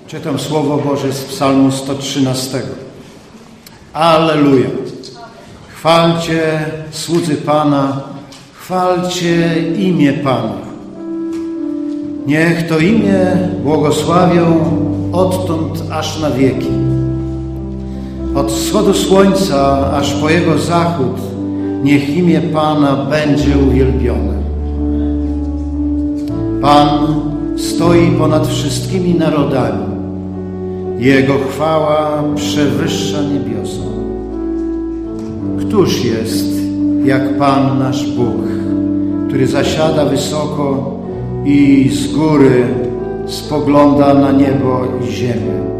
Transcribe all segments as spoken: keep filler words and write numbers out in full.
Czytam Słowo Boże z Psalmu sto trzynastego. Alleluja! Chwalcie słudzy Pana, chwalcie imię Pana. Niech to imię błogosławią odtąd aż na wieki. Od wschodu słońca aż po jego zachód niech imię Pana będzie uwielbione. Pan stoi ponad wszystkimi narodami. Jego chwała przewyższa niebiosa. Któż jest jak Pan nasz Bóg, który zasiada wysoko i z góry spogląda na niebo i ziemię?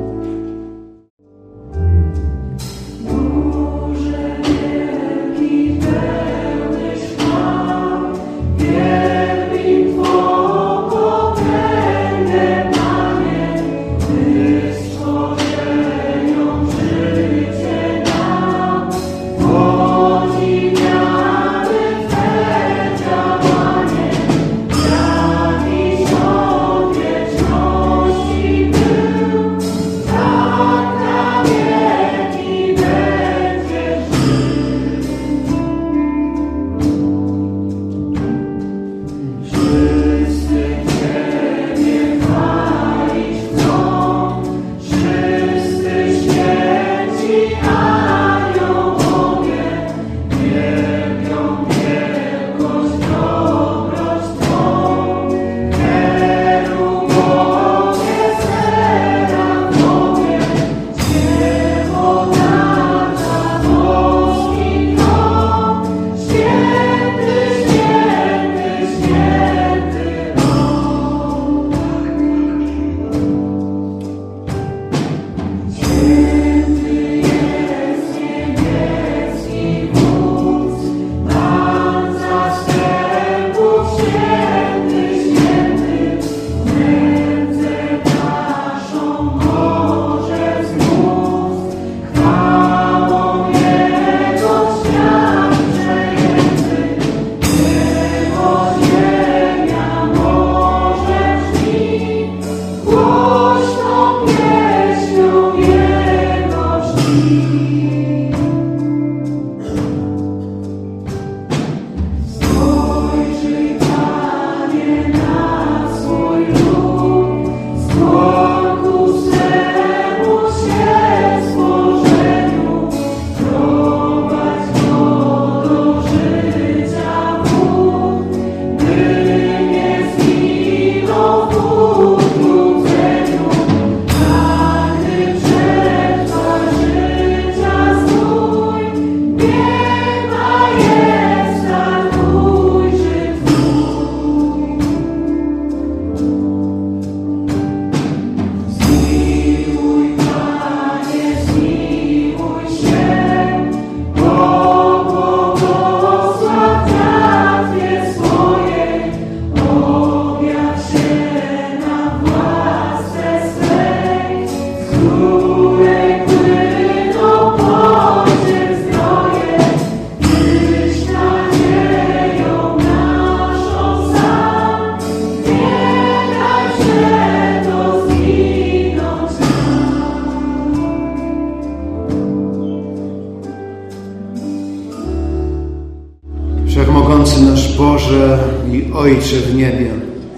Wszechmogący nasz Boże i Ojcze w niebie,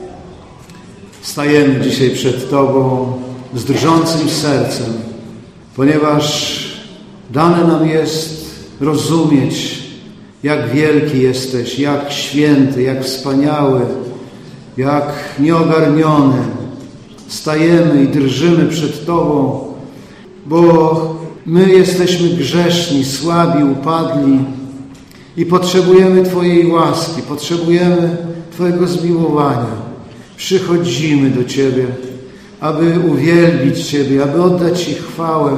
stajemy dzisiaj przed Tobą z drżącym sercem, ponieważ dane nam jest rozumieć, jak wielki jesteś, jak święty, jak wspaniały, jak nieogarniony. Stajemy i drżymy przed Tobą, bo my jesteśmy grzeszni, słabi, upadli i potrzebujemy Twojej łaski, potrzebujemy Twojego zmiłowania. Przychodzimy do Ciebie, aby uwielbić Ciebie, aby oddać Ci chwałę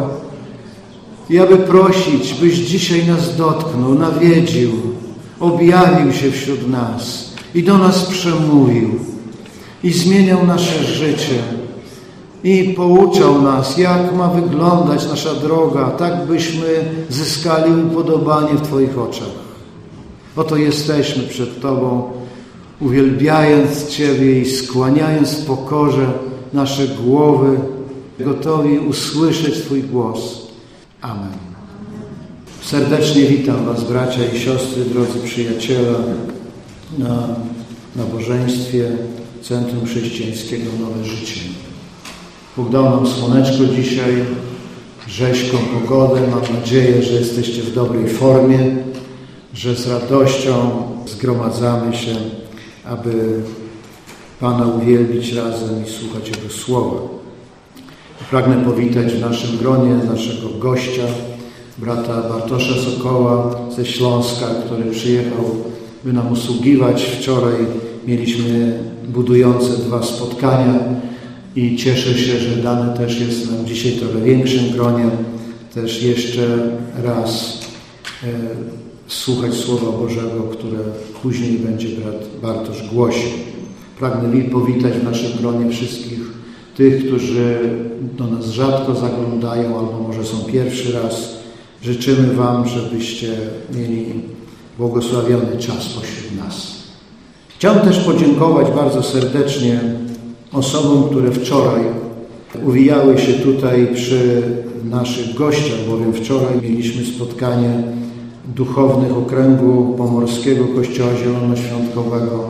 i aby prosić, byś dzisiaj nas dotknął, nawiedził, objawił się wśród nas i do nas przemówił i zmieniał nasze życie i pouczał nas, jak ma wyglądać nasza droga, tak byśmy zyskali upodobanie w Twoich oczach. Oto jesteśmy przed Tobą, uwielbiając Ciebie i skłaniając w pokorze nasze głowy gotowi usłyszeć Twój głos. Amen. Serdecznie witam Was, bracia i siostry, drodzy przyjaciele, na nabożeństwie Centrum Chrześcijańskiego Nowe Życie. Bóg dał nam słoneczko dzisiaj, rzeźką pogodę. Mam nadzieję, że jesteście w dobrej formie, że z radością zgromadzamy się, aby Pana uwielbić razem i słuchać Jego słowa. Pragnę powitać w naszym gronie naszego gościa, brata Bartosza Sokoła ze Śląska, który przyjechał, by nam usługiwać. Wczoraj mieliśmy budujące dwa spotkania i cieszę się, że dane też jest nam dzisiaj trochę większym gronie też jeszcze raz e, słuchać Słowa Bożego, które później będzie brat Bartosz głosił. Pragnę powitać w naszym gronie wszystkich tych, którzy do nas rzadko zaglądają albo może są pierwszy raz. Życzymy Wam, żebyście mieli błogosławiony czas pośród nas. Chciałem też podziękować bardzo serdecznie osobom, które wczoraj uwijały się tutaj przy naszych gościach, bowiem wczoraj mieliśmy spotkanie duchownych Okręgu Pomorskiego Kościoła Zielonoświątkowego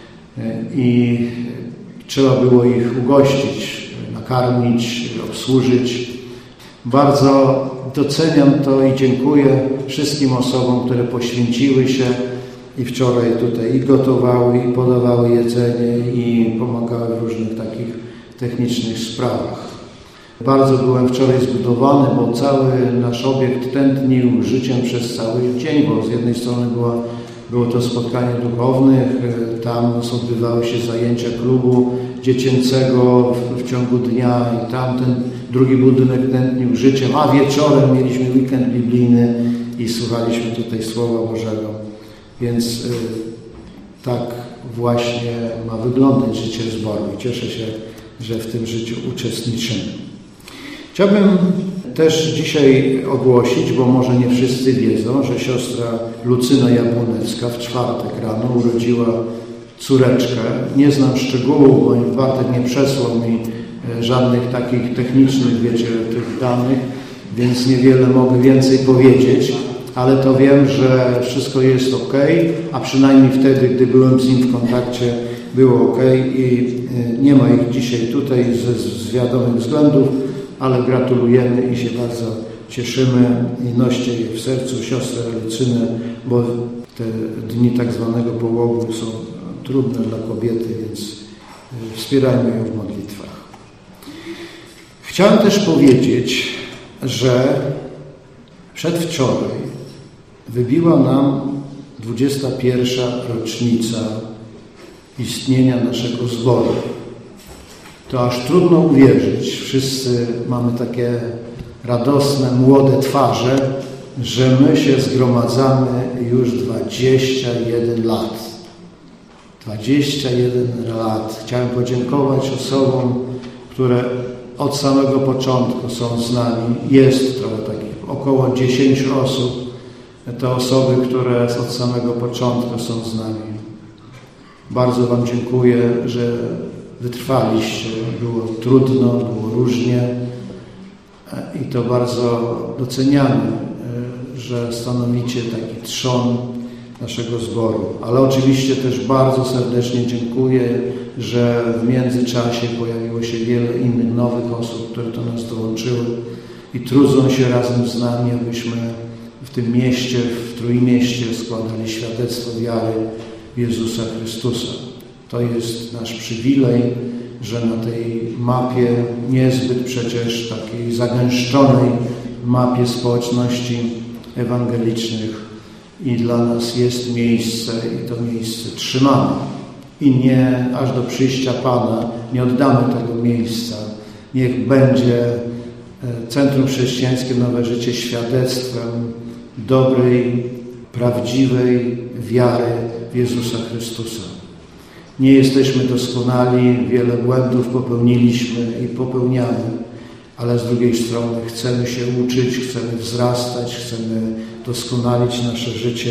i trzeba było ich ugościć, nakarmić, obsłużyć. Bardzo doceniam to i dziękuję wszystkim osobom, które poświęciły się i wczoraj tutaj i gotowały, i podawały jedzenie, i pomagały w różnych takich technicznych sprawach. Bardzo byłem wczoraj zbudowany, bo cały nasz obiekt tętnił życiem przez cały dzień, bo z jednej strony była, było to spotkanie duchownych, tam odbywały się zajęcia klubu dziecięcego w, w ciągu dnia i tamten drugi budynek tętnił życiem, a wieczorem mieliśmy weekend biblijny i słuchaliśmy tutaj Słowa Bożego. Więc y, tak właśnie ma wyglądać życie zboru i cieszę się, że w tym życiu uczestniczymy. Chciałbym też dzisiaj ogłosić, bo może nie wszyscy wiedzą, że siostra Lucyna Jabłonecka w czwartek rano urodziła córeczkę. Nie znam szczegółów, bo Bartek nie przesłał mi żadnych takich technicznych, wiecie, tych danych, więc niewiele mogę więcej powiedzieć, ale to wiem, że wszystko jest ok, a przynajmniej wtedy, gdy byłem z nim w kontakcie, było ok i nie ma ich dzisiaj tutaj ze, z wiadomych względów, ale gratulujemy i się bardzo cieszymy i noście je w sercu siostrę Lucynę, bo te dni tak zwanego połogu są trudne dla kobiety, więc wspierajmy ją w modlitwach. Chciałem też powiedzieć, że przedwczoraj wybiła nam dwudziesta pierwsza rocznica istnienia naszego zboru. To aż trudno uwierzyć. Wszyscy mamy takie radosne, młode twarze, że my się zgromadzamy już dwadzieścia jeden lat. dwadzieścia jeden lat. Chciałem podziękować osobom, które od samego początku są z nami. Jest trochę takich około dziesięć osób. To osoby, które od samego początku są z nami. Bardzo Wam dziękuję, że wytrwaliście. Było trudno, było różnie i to bardzo doceniamy, że stanowicie taki trzon naszego zboru. Ale oczywiście też bardzo serdecznie dziękuję, że w międzyczasie pojawiło się wiele innych nowych osób, które do nas dołączyły i trudzą się razem z nami, abyśmy w tym mieście, w Trójmieście składali świadectwo wiary w Jezusa Chrystusa. To jest nasz przywilej, że na tej mapie, niezbyt przecież takiej zagęszczonej mapie społeczności ewangelicznych i dla nas jest miejsce i to miejsce trzymamy. I nie aż do przyjścia Pana nie oddamy tego miejsca. Niech będzie Centrum Chrześcijańskie Nowe Życie świadectwem dobrej, prawdziwej wiary w Jezusa Chrystusa. Nie jesteśmy doskonali, wiele błędów popełniliśmy i popełniamy, ale z drugiej strony chcemy się uczyć, chcemy wzrastać, chcemy doskonalić nasze życie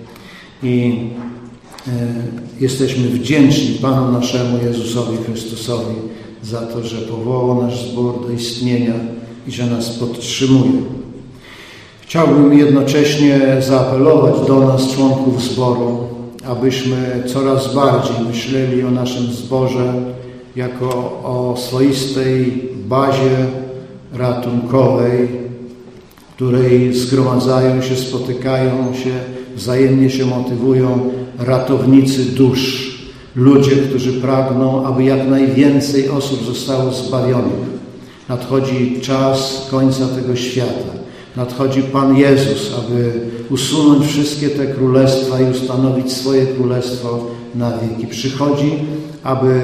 i e, jesteśmy wdzięczni Panu naszemu Jezusowi Chrystusowi za to, że powołał nasz zbór do istnienia i że nas podtrzymuje. Chciałbym jednocześnie zaapelować do nas, członków zboru, abyśmy coraz bardziej myśleli o naszym zborze jako o swoistej bazie ratunkowej, w której zgromadzają się, spotykają się, wzajemnie się motywują ratownicy dusz, ludzie, którzy pragną, aby jak najwięcej osób zostało zbawionych. Nadchodzi czas końca tego świata. Nadchodzi Pan Jezus, aby usunąć wszystkie te królestwa i ustanowić swoje królestwo na wieki. Przychodzi, aby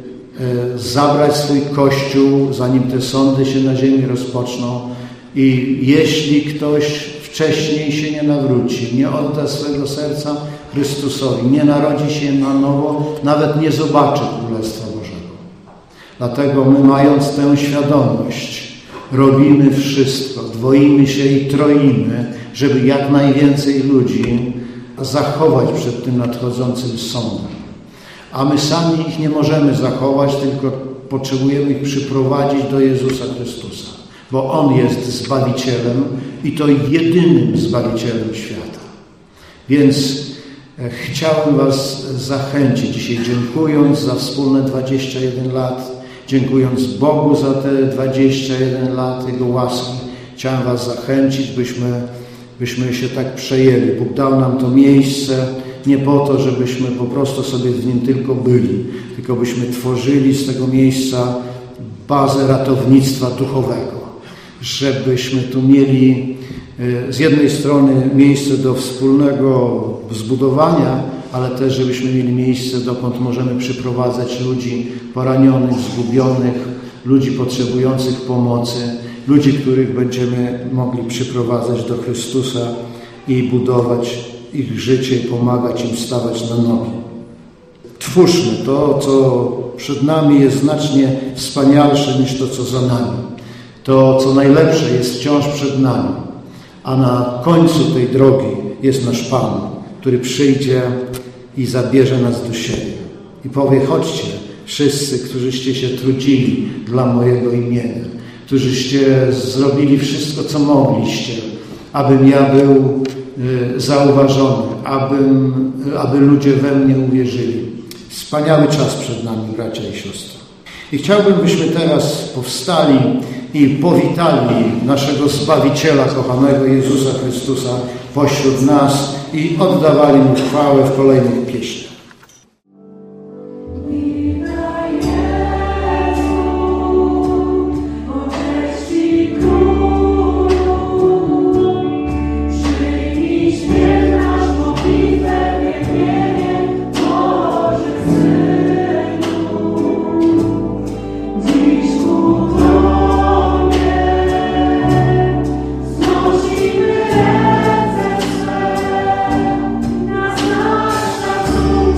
zabrać swój Kościół, zanim te sądy się na ziemi rozpoczną. I jeśli ktoś wcześniej się nie nawróci, nie odda swego serca Chrystusowi, nie narodzi się na nowo, nawet nie zobaczy Królestwa Bożego. Dlatego my, mając tę świadomość, robimy wszystko, dwoimy się i troimy, żeby jak najwięcej ludzi zachować przed tym nadchodzącym sądem. A my sami ich nie możemy zachować, tylko potrzebujemy ich przyprowadzić do Jezusa Chrystusa, bo On jest Zbawicielem i to jedynym Zbawicielem świata. Więc chciałem Was zachęcić dzisiaj, dziękując za wspólne dwadzieścia jeden lat, dziękując Bogu za te dwadzieścia jeden lat Jego łaski, chciałem Was zachęcić, byśmy, byśmy się tak przejęli. Bóg dał nam to miejsce nie po to, żebyśmy po prostu sobie w nim tylko byli, tylko byśmy tworzyli z tego miejsca bazę ratownictwa duchowego, żebyśmy tu mieli z jednej strony miejsce do wspólnego zbudowania, ale też żebyśmy mieli miejsce, dokąd możemy przyprowadzać ludzi poranionych, zgubionych, ludzi potrzebujących pomocy, ludzi, których będziemy mogli przyprowadzać do Chrystusa i budować ich życie i pomagać im stawać na nogi. Twórzmy to, co przed nami jest znacznie wspanialsze niż to, co za nami. To, co najlepsze, jest wciąż przed nami. A na końcu tej drogi jest nasz Pan, który przyjdzie i zabierze nas do siebie. I powie, chodźcie, wszyscy, którzyście się trudzili dla mojego imienia, którzyście zrobili wszystko, co mogliście, abym ja był y, zauważony, abym, aby ludzie we mnie uwierzyli. Wspaniały czas przed nami, bracia i siostry. I chciałbym, byśmy teraz powstali i powitali naszego Zbawiciela, kochanego Jezusa Chrystusa pośród nas i oddawali Mu chwałę w kolejnych pieśniach. Thank you.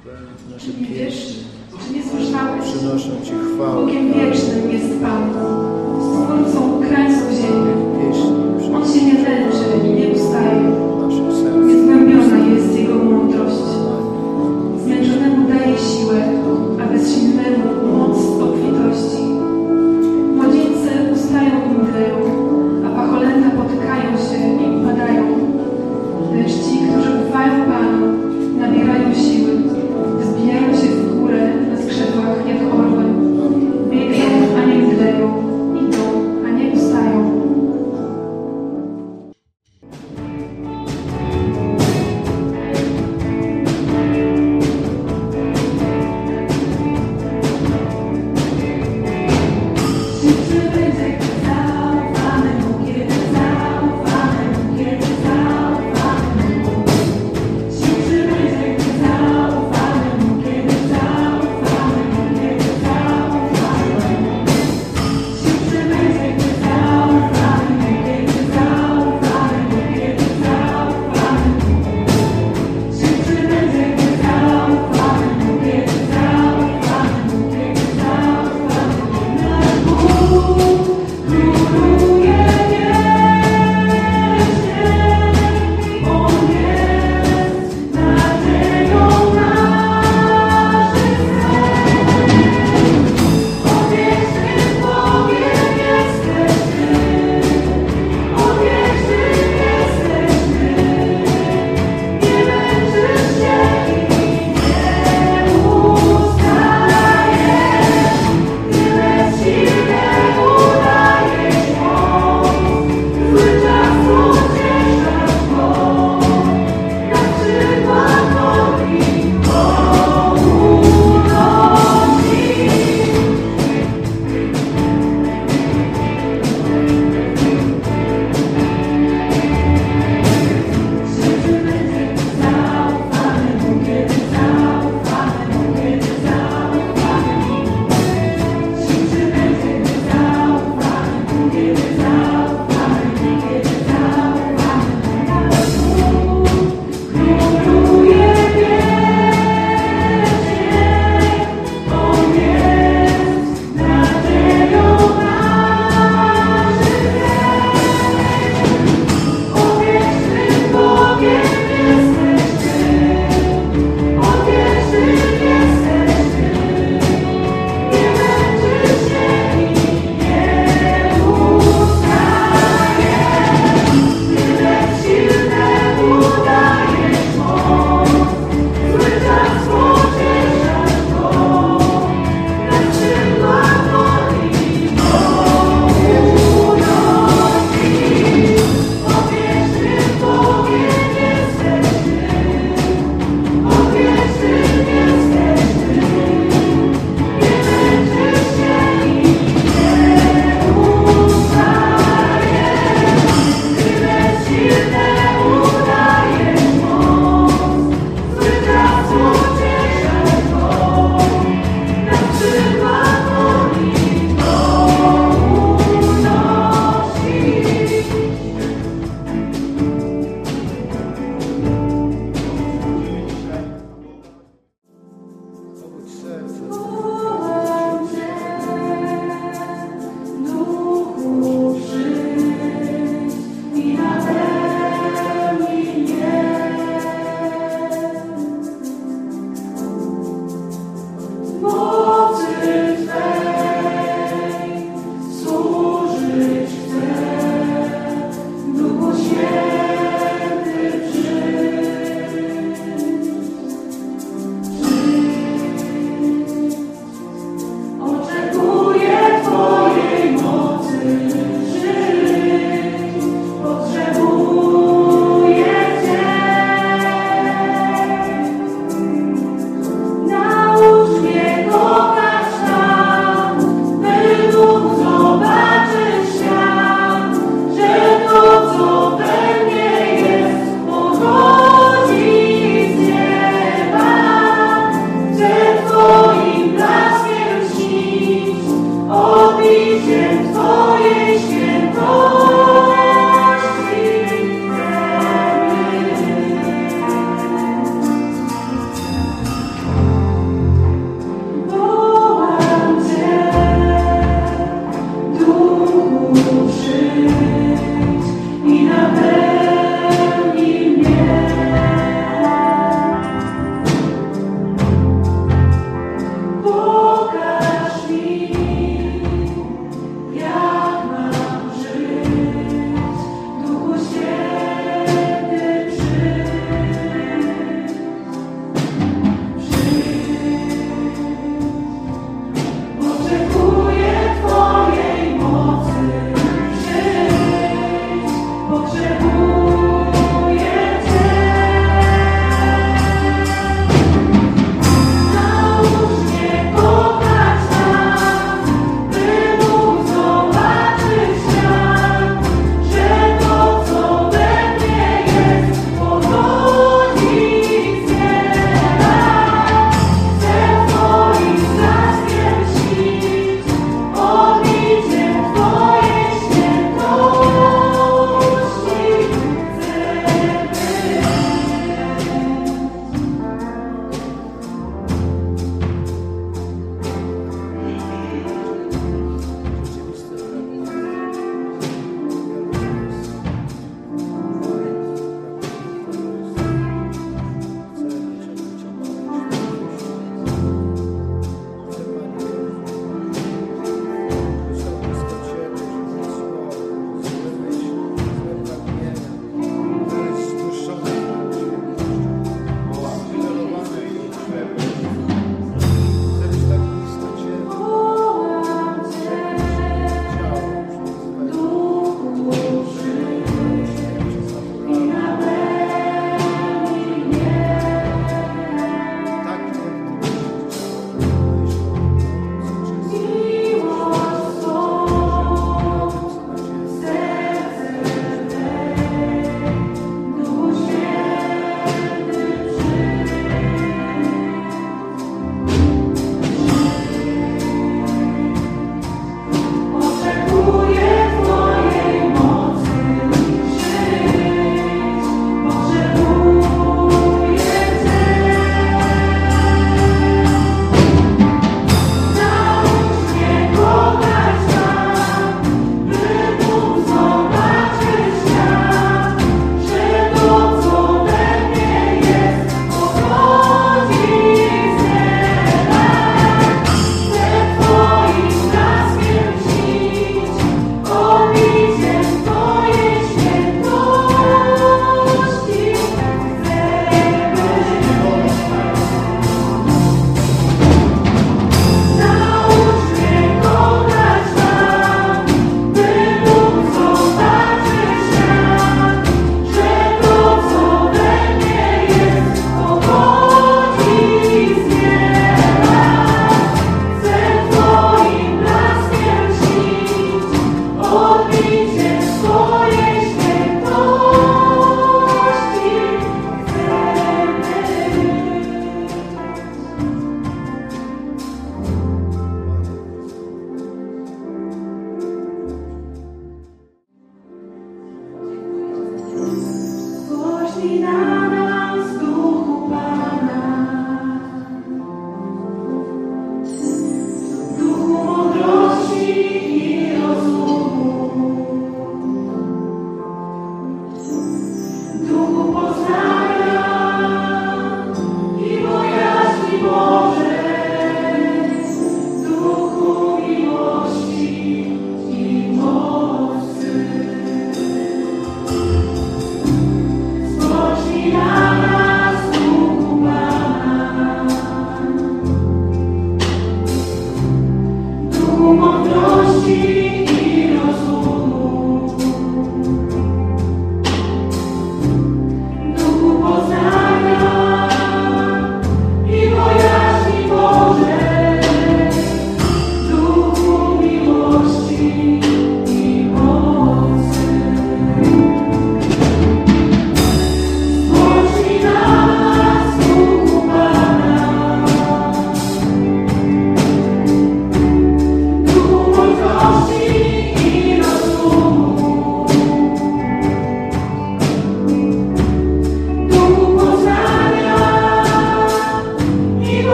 nasze Czy nie wiesz, pieśni czy nie słyszałeś? przynoszą Ci chwałę. Bogiem wiecznym jest Pan, Stwórcą krańców ziemi. Pieśni On się nie męczy i nie ustaje. naszych serc. Niezgłębiona jest Jego mądrość. Zmęczonemu daje siłę, a bezsilnemu moc obfitości. Młodzieńcy ustają i mdleją, a pacholęta potykają się i upadają. Lecz ci, którzy ufają Panu, nabierają siły, wzbijają się w górę na skrzydłach jak orły. Biegną, a nie mdleją,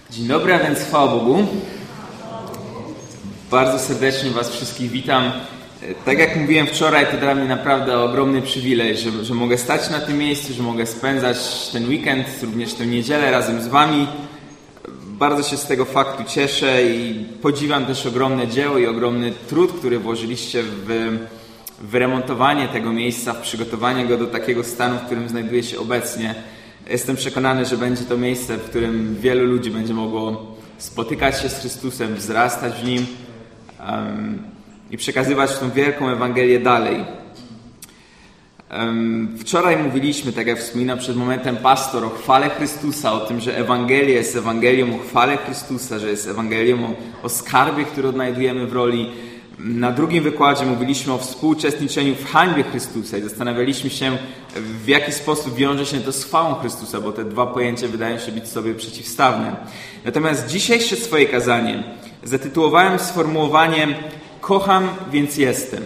Dzień dobry, a więc chwała Bogu. Bardzo serdecznie Was wszystkich witam. Tak jak mówiłem wczoraj, to dla mnie naprawdę ogromny przywilej, że, że mogę stać na tym miejscu, że mogę spędzać ten weekend, również tę niedzielę razem z Wami. Bardzo się z tego faktu cieszę i podziwiam też ogromne dzieło i ogromny trud, który włożyliście w wyremontowanie tego miejsca, w przygotowanie go do takiego stanu, w którym znajduje się obecnie. Jestem przekonany, że będzie to miejsce, w którym wielu ludzi będzie mogło spotykać się z Chrystusem, wzrastać w Nim um, i przekazywać tą wielką Ewangelię dalej. Um, wczoraj mówiliśmy, tak jak wspominał przed momentem pastor, o chwale Chrystusa, o tym, że Ewangelia jest Ewangelią o chwale Chrystusa, że jest Ewangelią o, o skarbie, który odnajdujemy w roli. Na drugim wykładzie mówiliśmy o współuczestniczeniu w hańbie Chrystusa i zastanawialiśmy się, w jaki sposób wiąże się to z chwałą Chrystusa, bo te dwa pojęcia wydają się być sobie przeciwstawne. Natomiast dzisiejsze swoje kazanie zatytułowałem sformułowaniem "Kocham, więc jestem".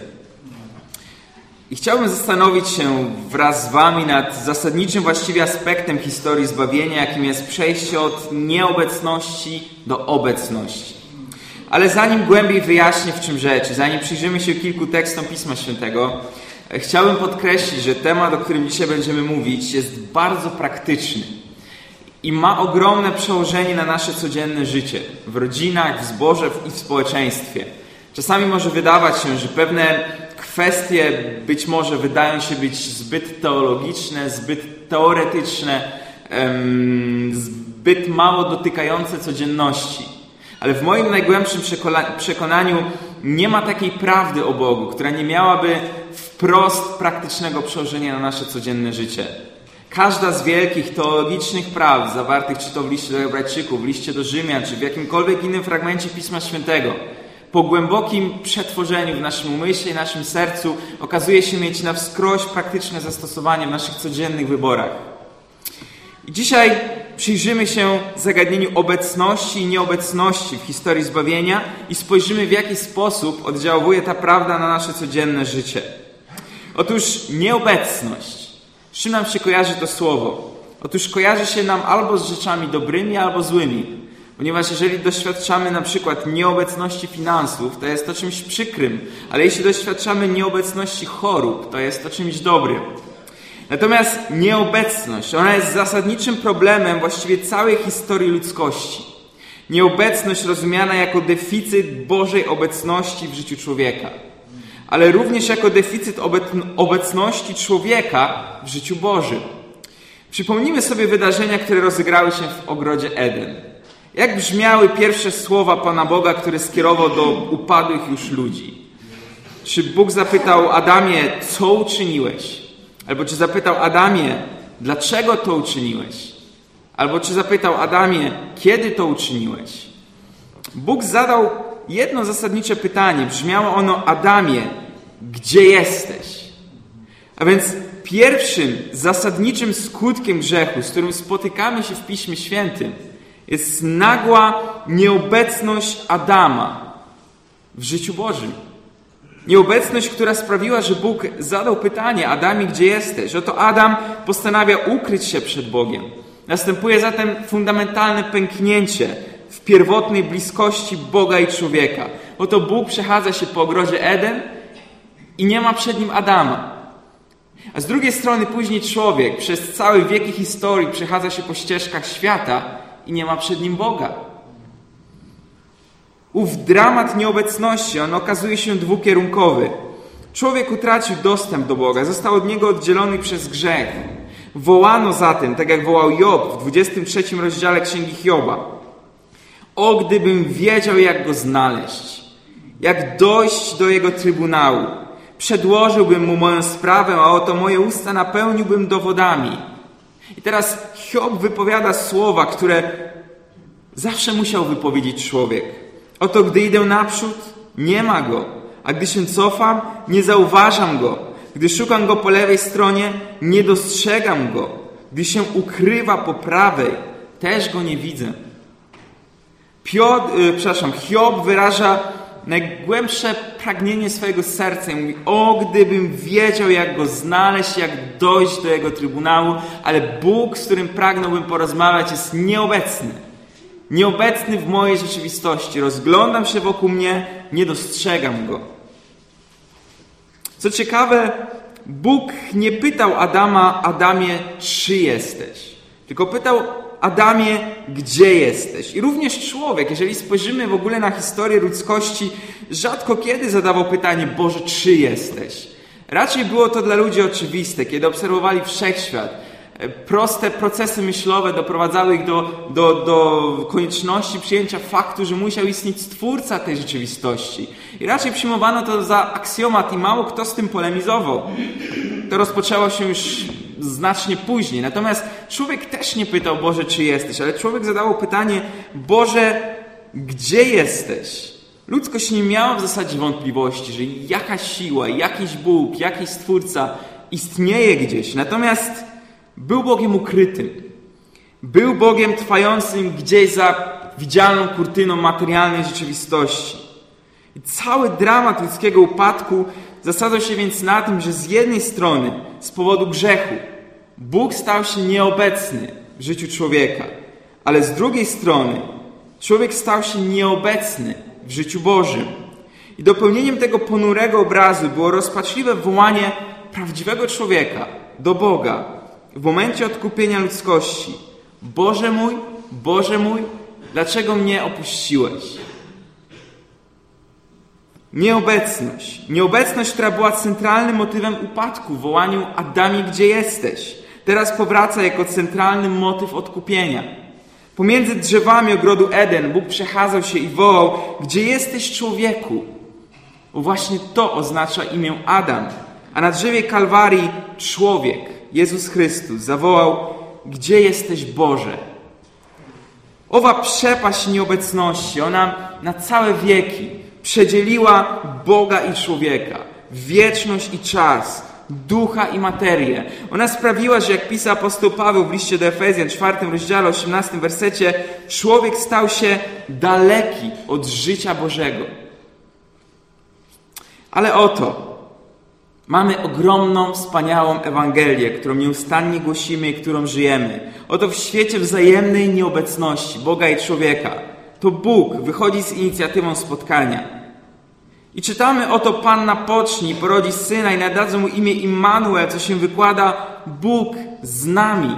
I chciałbym zastanowić się wraz z Wami nad zasadniczym właściwie aspektem historii zbawienia, jakim jest przejście od nieobecności do obecności. Ale zanim głębiej wyjaśnię, w czym rzecz, zanim przyjrzymy się kilku tekstom Pisma Świętego, chciałbym podkreślić, że temat, o którym dzisiaj będziemy mówić, jest bardzo praktyczny i ma ogromne przełożenie na nasze codzienne życie, w rodzinach, w zborze i w społeczeństwie. Czasami może wydawać się, że pewne kwestie być może wydają się być zbyt teologiczne, zbyt teoretyczne, um, zbyt mało dotykające codzienności. Ale w moim najgłębszym przekonaniu nie ma takiej prawdy o Bogu, która nie miałaby wprost praktycznego przełożenia na nasze codzienne życie. Każda z wielkich teologicznych prawd zawartych czy to w liście do Hebrajczyków, w liście do Rzymian, czy w jakimkolwiek innym fragmencie Pisma Świętego, po głębokim przetworzeniu w naszym umyśle i naszym sercu okazuje się mieć na wskroś praktyczne zastosowanie w naszych codziennych wyborach. I dzisiaj przyjrzymy się zagadnieniu obecności i nieobecności w historii zbawienia i spojrzymy, w jaki sposób oddziałuje ta prawda na nasze codzienne życie. Otóż nieobecność. Z czym nam się kojarzy to słowo? Otóż kojarzy się nam albo z rzeczami dobrymi, albo złymi. Ponieważ jeżeli doświadczamy na przykład nieobecności finansów, to jest to czymś przykrym, ale jeśli doświadczamy nieobecności chorób, to jest to czymś dobrym. Natomiast nieobecność, ona jest zasadniczym problemem właściwie całej historii ludzkości. Nieobecność rozumiana jako deficyt Bożej obecności w życiu człowieka, ale również jako deficyt obecności człowieka w życiu Bożym. Przypomnijmy sobie wydarzenia, które rozegrały się w ogrodzie Eden. Jak brzmiały pierwsze słowa Pana Boga, które skierował do upadłych już ludzi? Czy Bóg zapytał Adamie, co uczyniłeś? Albo czy zapytał Adamie, dlaczego to uczyniłeś? Albo czy zapytał Adamie, kiedy to uczyniłeś? Bóg zadał jedno zasadnicze pytanie. Brzmiało ono: Adamie, gdzie jesteś? A więc pierwszym zasadniczym skutkiem grzechu, z którym spotykamy się w Piśmie Świętym, jest nagła nieobecność Adama w życiu Bożym. Nieobecność, która sprawiła, że Bóg zadał pytanie: Adamie, gdzie jesteś? Oto Adam postanawia ukryć się przed Bogiem. Następuje zatem fundamentalne pęknięcie w pierwotnej bliskości Boga i człowieka. Oto Bóg przechadza się po ogrodzie Eden i nie ma przed nim Adama. A z drugiej strony później człowiek przez całe wieki historii przechadza się po ścieżkach świata i nie ma przed nim Boga. Ów dramat nieobecności, on okazuje się dwukierunkowy. Człowiek utracił dostęp do Boga, został od Niego oddzielony przez grzech. Wołano zatem, tak jak wołał Job w dwudziestym trzecim rozdziale Księgi Hioba: o, gdybym wiedział, jak Go znaleźć, jak dojść do Jego trybunału. Przedłożyłbym Mu moją sprawę, a oto moje usta napełniłbym dowodami. I teraz Hiob wypowiada słowa, które zawsze musiał wypowiedzieć człowiek. Oto gdy idę naprzód, nie ma Go, a gdy się cofam, nie zauważam Go. Gdy szukam Go po lewej stronie, nie dostrzegam Go. Gdy się ukrywa po prawej, też Go nie widzę. Piotr, yy, przepraszam, Hiob wyraża najgłębsze pragnienie swojego serca i mówi: o, gdybym wiedział, jak Go znaleźć, jak dojść do Jego trybunału, ale Bóg, z którym pragnąłbym porozmawiać, jest nieobecny. nieobecny w mojej rzeczywistości. Rozglądam się wokół mnie, nie dostrzegam Go. Co ciekawe, Bóg nie pytał Adama: Adamie, czy jesteś? Tylko pytał: Adamie, gdzie jesteś? I również człowiek, jeżeli spojrzymy w ogóle na historię ludzkości, rzadko kiedy zadawał pytanie: Boże, czy jesteś? Raczej było to dla ludzi oczywiste, kiedy obserwowali wszechświat. Proste procesy myślowe doprowadzały ich do, do, do konieczności przyjęcia faktu, że musiał istnieć Stwórca tej rzeczywistości. I raczej przyjmowano to za aksjomat i mało kto z tym polemizował. To rozpoczęło się już znacznie później. Natomiast człowiek też nie pytał: Boże, czy jesteś? Ale człowiek zadawał pytanie: Boże, gdzie jesteś? Ludzkość nie miała w zasadzie wątpliwości, że jakaś siła, jakiś Bóg, jakiś Stwórca istnieje gdzieś. Natomiast był Bogiem ukrytym. Był Bogiem trwającym gdzieś za widzialną kurtyną materialnej rzeczywistości. I cały dramat ludzkiego upadku zasadzał się więc na tym, że z jednej strony z powodu grzechu Bóg stał się nieobecny w życiu człowieka, ale z drugiej strony człowiek stał się nieobecny w życiu Bożym. I dopełnieniem tego ponurego obrazu było rozpaczliwe wołanie prawdziwego człowieka do Boga w momencie odkupienia ludzkości: Boże mój, Boże mój, dlaczego mnie opuściłeś? Nieobecność. Nieobecność, która była centralnym motywem upadku w wołaniu: Adamie, gdzie jesteś? Teraz powraca jako centralny motyw odkupienia. Pomiędzy drzewami ogrodu Eden Bóg przechadzał się i wołał: gdzie jesteś, człowieku? Bo właśnie to oznacza imię Adam. A na drzewie Kalwarii człowiek, Jezus Chrystus, zawołał: gdzie jesteś, Boże? Owa przepaść nieobecności, ona na całe wieki przedzieliła Boga i człowieka, wieczność i czas, ducha i materię. Ona sprawiła, że jak pisał apostoł Paweł w liście do Efezjan, czwartym rozdziale, osiemnastym wersecie, człowiek stał się daleki od życia Bożego. Ale oto mamy ogromną, wspaniałą Ewangelię, którą nieustannie głosimy i którą żyjemy. Oto w świecie wzajemnej nieobecności Boga i człowieka to Bóg wychodzi z inicjatywą spotkania. I czytamy: oto Panna pocznie i porodzi syna i nadadzą mu imię Immanuel, co się wykłada: Bóg z nami.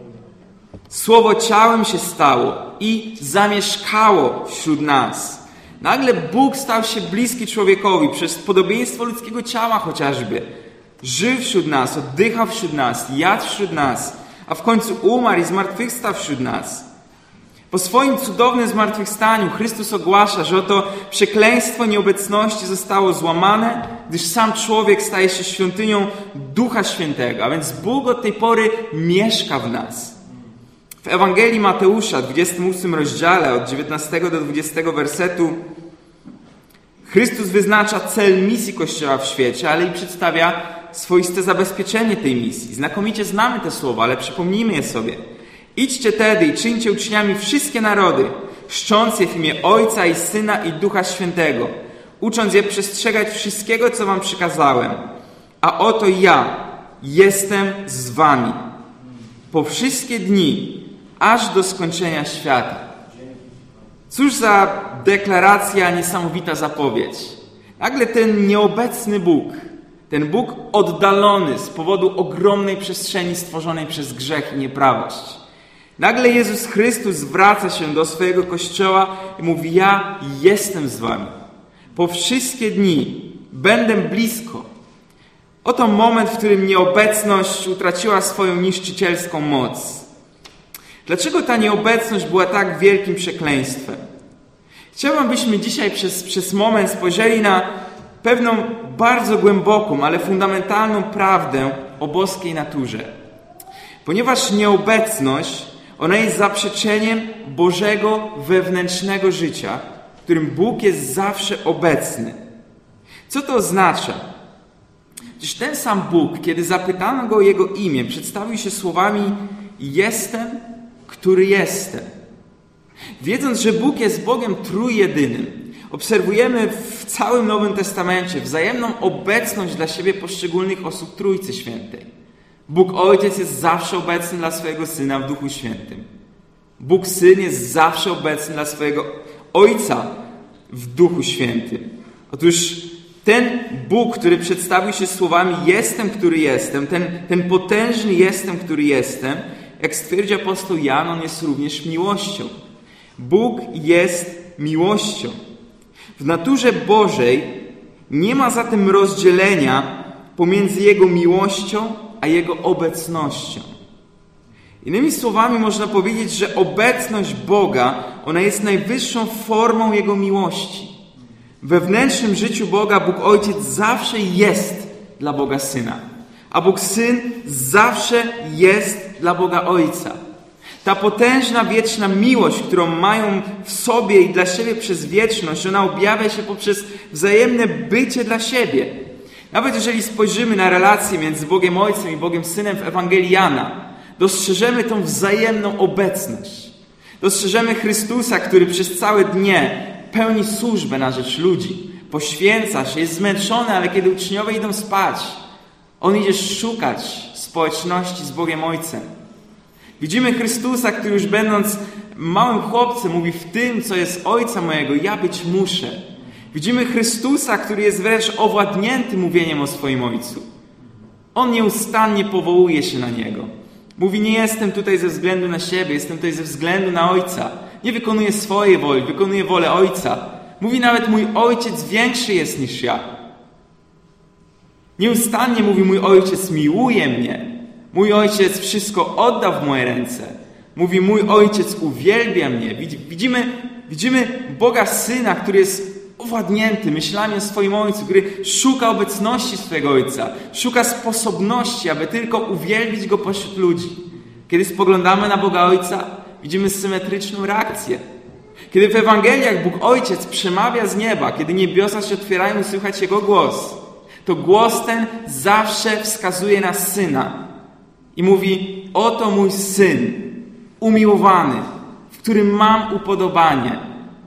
Słowo ciałem się stało i zamieszkało wśród nas. Nagle Bóg stał się bliski człowiekowi przez podobieństwo ludzkiego ciała chociażby. Żył wśród nas, oddychał wśród nas, jadł wśród nas, a w końcu umarł i zmartwychwstał wśród nas. Po swoim cudownym zmartwychwstaniu Chrystus ogłasza, że oto przekleństwo nieobecności zostało złamane, gdyż sam człowiek staje się świątynią Ducha Świętego, a więc Bóg od tej pory mieszka w nas. W Ewangelii Mateusza, dwudziestym ósmym rozdziale, od dziewiętnastego do dwudziestego wersetu, Chrystus wyznacza cel misji Kościoła w świecie, ale i przedstawia swoiste zabezpieczenie tej misji. Znakomicie znamy te słowa, ale przypomnijmy je sobie. Idźcie tedy i czyńcie uczniami wszystkie narody, chrzcząc je w imię Ojca i Syna i Ducha Świętego, ucząc je przestrzegać wszystkiego, co wam przykazałem. A oto ja jestem z wami po wszystkie dni, aż do skończenia świata. Cóż za deklaracja, niesamowita zapowiedź. Nagle ten nieobecny Bóg, ten Bóg oddalony z powodu ogromnej przestrzeni stworzonej przez grzech i nieprawość. Nagle Jezus Chrystus zwraca się do swojego Kościoła i mówi: ja jestem z wami. Po wszystkie dni będę blisko. Oto moment, w którym nieobecność utraciła swoją niszczycielską moc. Dlaczego ta nieobecność była tak wielkim przekleństwem? Chciałbym, abyśmy dzisiaj przez, przez moment spojrzeli na pewną bardzo głęboką, ale fundamentalną prawdę o boskiej naturze. Ponieważ nieobecność, ona jest zaprzeczeniem Bożego wewnętrznego życia, w którym Bóg jest zawsze obecny. Co to oznacza? Przecież ten sam Bóg, kiedy zapytano Go o Jego imię, przedstawił się słowami: jestem, który jestem. Wiedząc, że Bóg jest Bogiem trójjedynym, obserwujemy w całym Nowym Testamencie wzajemną obecność dla siebie poszczególnych osób Trójcy Świętej. Bóg Ojciec jest zawsze obecny dla swojego Syna w Duchu Świętym. Bóg Syn jest zawsze obecny dla swojego Ojca w Duchu Świętym. Otóż ten Bóg, który przedstawił się słowami jestem, który jestem, ten, ten potężny jestem, który jestem, jak stwierdzi apostoł Jan, on jest również miłością. Bóg jest miłością. W naturze Bożej nie ma zatem rozdzielenia pomiędzy Jego miłością a Jego obecnością. Innymi słowami można powiedzieć, że obecność Boga, ona jest najwyższą formą Jego miłości. W wewnętrznym życiu Boga Bóg Ojciec zawsze jest dla Boga Syna, a Bóg Syn zawsze jest dla Boga Ojca. Ta potężna, wieczna miłość, którą mają w sobie i dla siebie przez wieczność, ona objawia się poprzez wzajemne bycie dla siebie. Nawet jeżeli spojrzymy na relacje między Bogiem Ojcem i Bogiem Synem w Ewangelii Jana, dostrzeżemy tą wzajemną obecność. Dostrzeżemy Chrystusa, który przez całe dnie pełni służbę na rzecz ludzi. Poświęca się, jest zmęczony, ale kiedy uczniowie idą spać, On idzie szukać społeczności z Bogiem Ojcem. Widzimy Chrystusa, który już będąc małym chłopcem mówi w tym, co jest Ojca mojego, ja być muszę. Widzimy Chrystusa, który jest wręcz owładnięty mówieniem o swoim Ojcu. On nieustannie powołuje się na Niego. Mówi, nie jestem tutaj ze względu na siebie, jestem tutaj ze względu na Ojca. Nie wykonuję swojej woli, wykonuję wolę Ojca. Mówi nawet, mój Ojciec większy jest niż ja. Nieustannie mówi, mój Ojciec miłuje mnie. Mój Ojciec wszystko oddał w moje ręce. Mówi, mój Ojciec uwielbia mnie. Widzimy, widzimy Boga Syna, który jest owładnięty myślami o swoim Ojcu, który szuka obecności swojego Ojca. Szuka sposobności, aby tylko uwielbić Go pośród ludzi. Kiedy spoglądamy na Boga Ojca, widzimy symetryczną reakcję. Kiedy w Ewangeliach Bóg Ojciec przemawia z nieba, kiedy niebiosa się otwierają i słychać Jego głos, to głos ten zawsze wskazuje na Syna. I mówi, oto mój Syn, umiłowany, w którym mam upodobanie.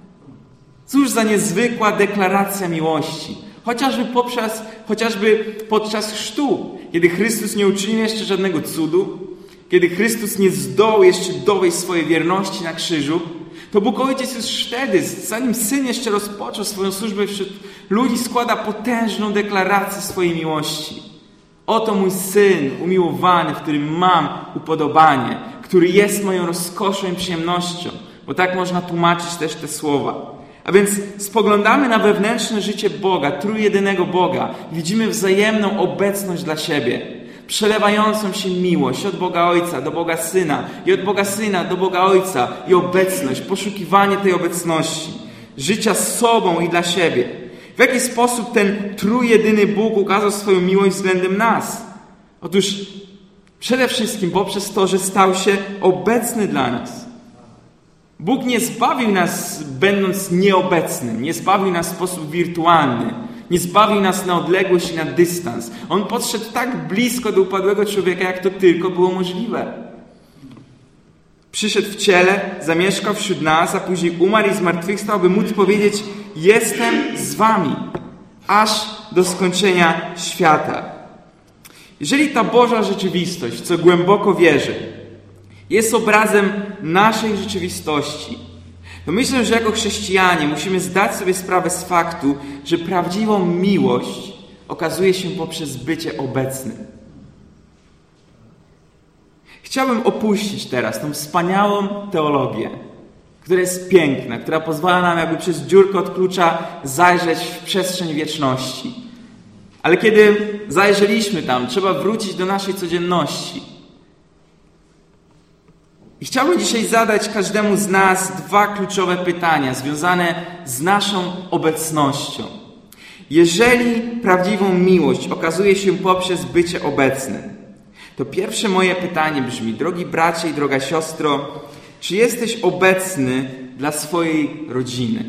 Cóż za niezwykła deklaracja miłości. Chociażby, poprzez, chociażby podczas chrztu, kiedy Chrystus nie uczynił jeszcze żadnego cudu, kiedy Chrystus nie zdołał jeszcze dowieść swojej wierności na krzyżu, to Bóg Ojciec już wtedy, zanim Syn jeszcze rozpoczął swoją służbę wśród ludzi, składa potężną deklarację swojej miłości. Oto mój Syn umiłowany, w którym mam upodobanie, który jest moją rozkoszą i przyjemnością, bo tak można tłumaczyć też te słowa. A więc spoglądamy na wewnętrzne życie Boga, trójjedynego Boga. Widzimy wzajemną obecność dla siebie. Przelewającą się miłość od Boga Ojca do Boga Syna i od Boga Syna do Boga Ojca i obecność, poszukiwanie tej obecności. Życia z sobą i dla siebie. W jaki sposób ten trójjedyny Bóg ukazał swoją miłość względem nas? Otóż przede wszystkim poprzez to, że stał się obecny dla nas. Bóg nie zbawił nas będąc nieobecnym, nie zbawił nas w sposób wirtualny, nie zbawił nas na odległość i na dystans. On podszedł tak blisko do upadłego człowieka, jak to tylko było możliwe. Przyszedł w ciele, zamieszkał wśród nas, a później umarł i zmartwychwstał, by móc powiedzieć, jestem z wami, aż do skończenia świata. Jeżeli ta Boża rzeczywistość, w co głęboko wierzę, jest obrazem naszej rzeczywistości, to myślę, że jako chrześcijanie musimy zdać sobie sprawę z faktu, że prawdziwą miłość okazuje się poprzez bycie obecnym. Chciałbym opuścić teraz tą wspaniałą teologię, która jest piękna, która pozwala nam jakby przez dziurkę od klucza zajrzeć w przestrzeń wieczności. Ale kiedy zajrzeliśmy tam, trzeba wrócić do naszej codzienności. I chciałbym dzisiaj zadać każdemu z nas dwa kluczowe pytania związane z naszą obecnością. Jeżeli prawdziwą miłość okazuje się poprzez bycie obecnym, to pierwsze moje pytanie brzmi, drogi bracie i droga siostro, czy jesteś obecny dla swojej rodziny?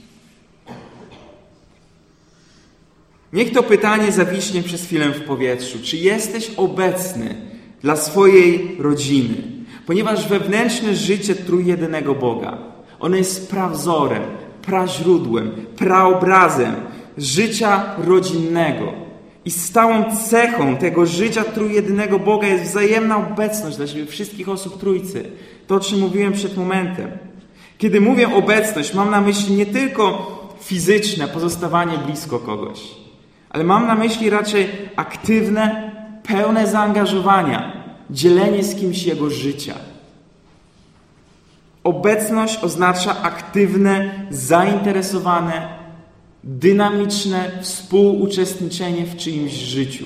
Niech to pytanie zawiśnie przez chwilę w powietrzu. Czy jesteś obecny dla swojej rodziny? Ponieważ wewnętrzne życie trójjedynego Boga, ono jest prawzorem, praźródłem, praobrazem życia rodzinnego. I stałą cechą tego życia trójjedynego Boga jest wzajemna obecność dla siebie wszystkich osób Trójcy. To, o czym mówiłem przed momentem. Kiedy mówię obecność, mam na myśli nie tylko fizyczne pozostawanie blisko kogoś, ale mam na myśli raczej aktywne, pełne zaangażowania, dzielenie z kimś jego życia. Obecność oznacza aktywne, zainteresowane, dynamiczne współuczestniczenie w czyimś życiu.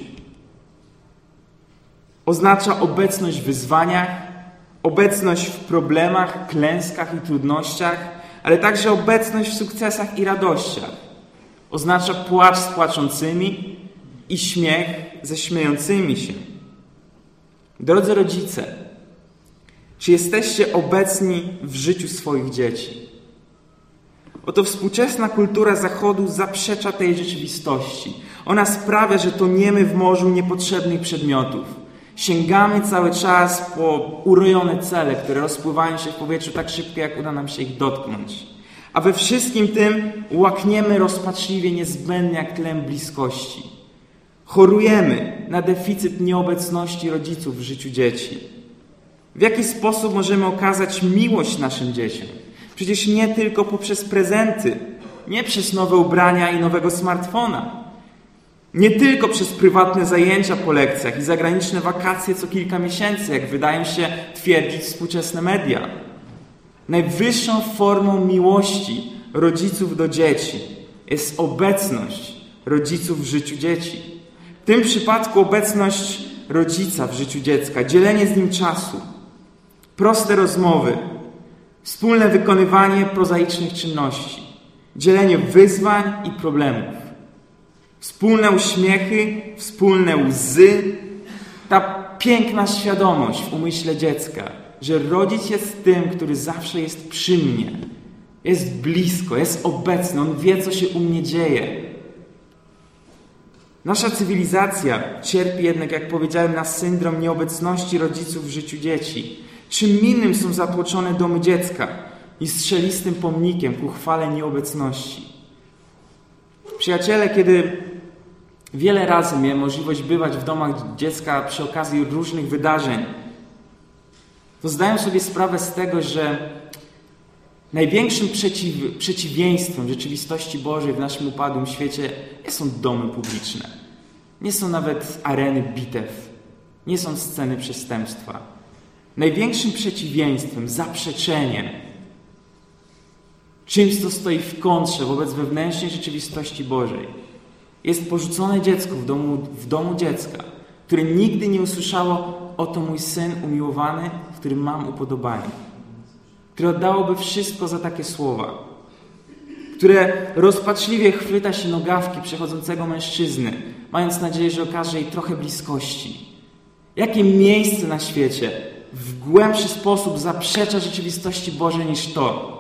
Oznacza obecność w wyzwaniach, obecność w problemach, klęskach i trudnościach, ale także obecność w sukcesach i radościach. Oznacza płacz z płaczącymi i śmiech ze śmiejącymi się. Drodzy rodzice, czy jesteście obecni w życiu swoich dzieci? Oto współczesna kultura Zachodu zaprzecza tej rzeczywistości. Ona sprawia, że toniemy w morzu niepotrzebnych przedmiotów. Sięgamy cały czas po urojone cele, które rozpływają się w powietrzu tak szybko, jak uda nam się ich dotknąć. A we wszystkim tym łakniemy rozpaczliwie niezbędny jak tlen bliskości. Chorujemy na deficyt nieobecności rodziców w życiu dzieci. W jaki sposób możemy okazać miłość naszym dzieciom? Przecież nie tylko poprzez prezenty, nie przez nowe ubrania i nowego smartfona. Nie tylko przez prywatne zajęcia po lekcjach i zagraniczne wakacje co kilka miesięcy, jak wydają się twierdzić współczesne media. Najwyższą formą miłości rodziców do dzieci jest obecność rodziców w życiu dzieci. W tym przypadku obecność rodzica w życiu dziecka, dzielenie z nim czasu, proste rozmowy, wspólne wykonywanie prozaicznych czynności, dzielenie wyzwań i problemów, wspólne uśmiechy, wspólne łzy, ta piękna świadomość w umyśle dziecka, że rodzic jest tym, który zawsze jest przy mnie, jest blisko, jest obecny, on wie, co się u mnie dzieje. Nasza cywilizacja cierpi jednak, jak powiedziałem, na syndrom nieobecności rodziców w życiu dzieci. Czym innym są zatłoczone domy dziecka niż strzelistym pomnikiem ku chwale nieobecności. Przyjaciele, kiedy wiele razy miałem możliwość bywać w domach dziecka przy okazji różnych wydarzeń, to zdaję sobie sprawę z tego, że największym przeciw, przeciwieństwem rzeczywistości Bożej w naszym upadłym świecie nie są domy publiczne. Nie są nawet areny bitew. Nie są sceny przestępstwa. Największym przeciwieństwem, zaprzeczeniem, czymś, co stoi w kontrze wobec wewnętrznej rzeczywistości Bożej, jest porzucone dziecko w domu, w domu dziecka, które nigdy nie usłyszało: oto mój syn umiłowany, w którym mam upodobanie. Które oddałoby wszystko za takie słowa. Które rozpaczliwie chwyta się nogawki przechodzącego mężczyzny, mając nadzieję, że okaże jej trochę bliskości. Jakie miejsce na świecie w głębszy sposób zaprzecza rzeczywistości Bożej niż to?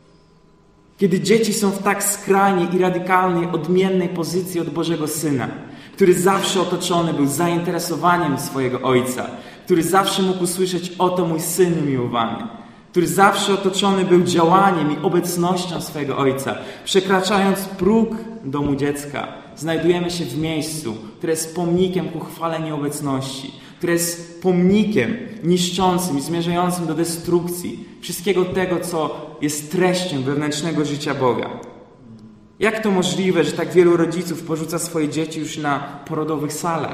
Kiedy dzieci są w tak skrajnie i radykalnej, odmiennej pozycji od Bożego Syna, który zawsze otoczony był zainteresowaniem swojego Ojca, który zawsze mógł usłyszeć: oto mój Syn umiłowany, który zawsze otoczony był działaniem i obecnością swojego Ojca. Przekraczając próg domu dziecka, znajdujemy się w miejscu, które jest pomnikiem ku chwale nieobecności, które jest pomnikiem niszczącym i zmierzającym do destrukcji wszystkiego tego, co jest treścią wewnętrznego życia Boga. Jak to możliwe, że tak wielu rodziców porzuca swoje dzieci już na porodowych salach?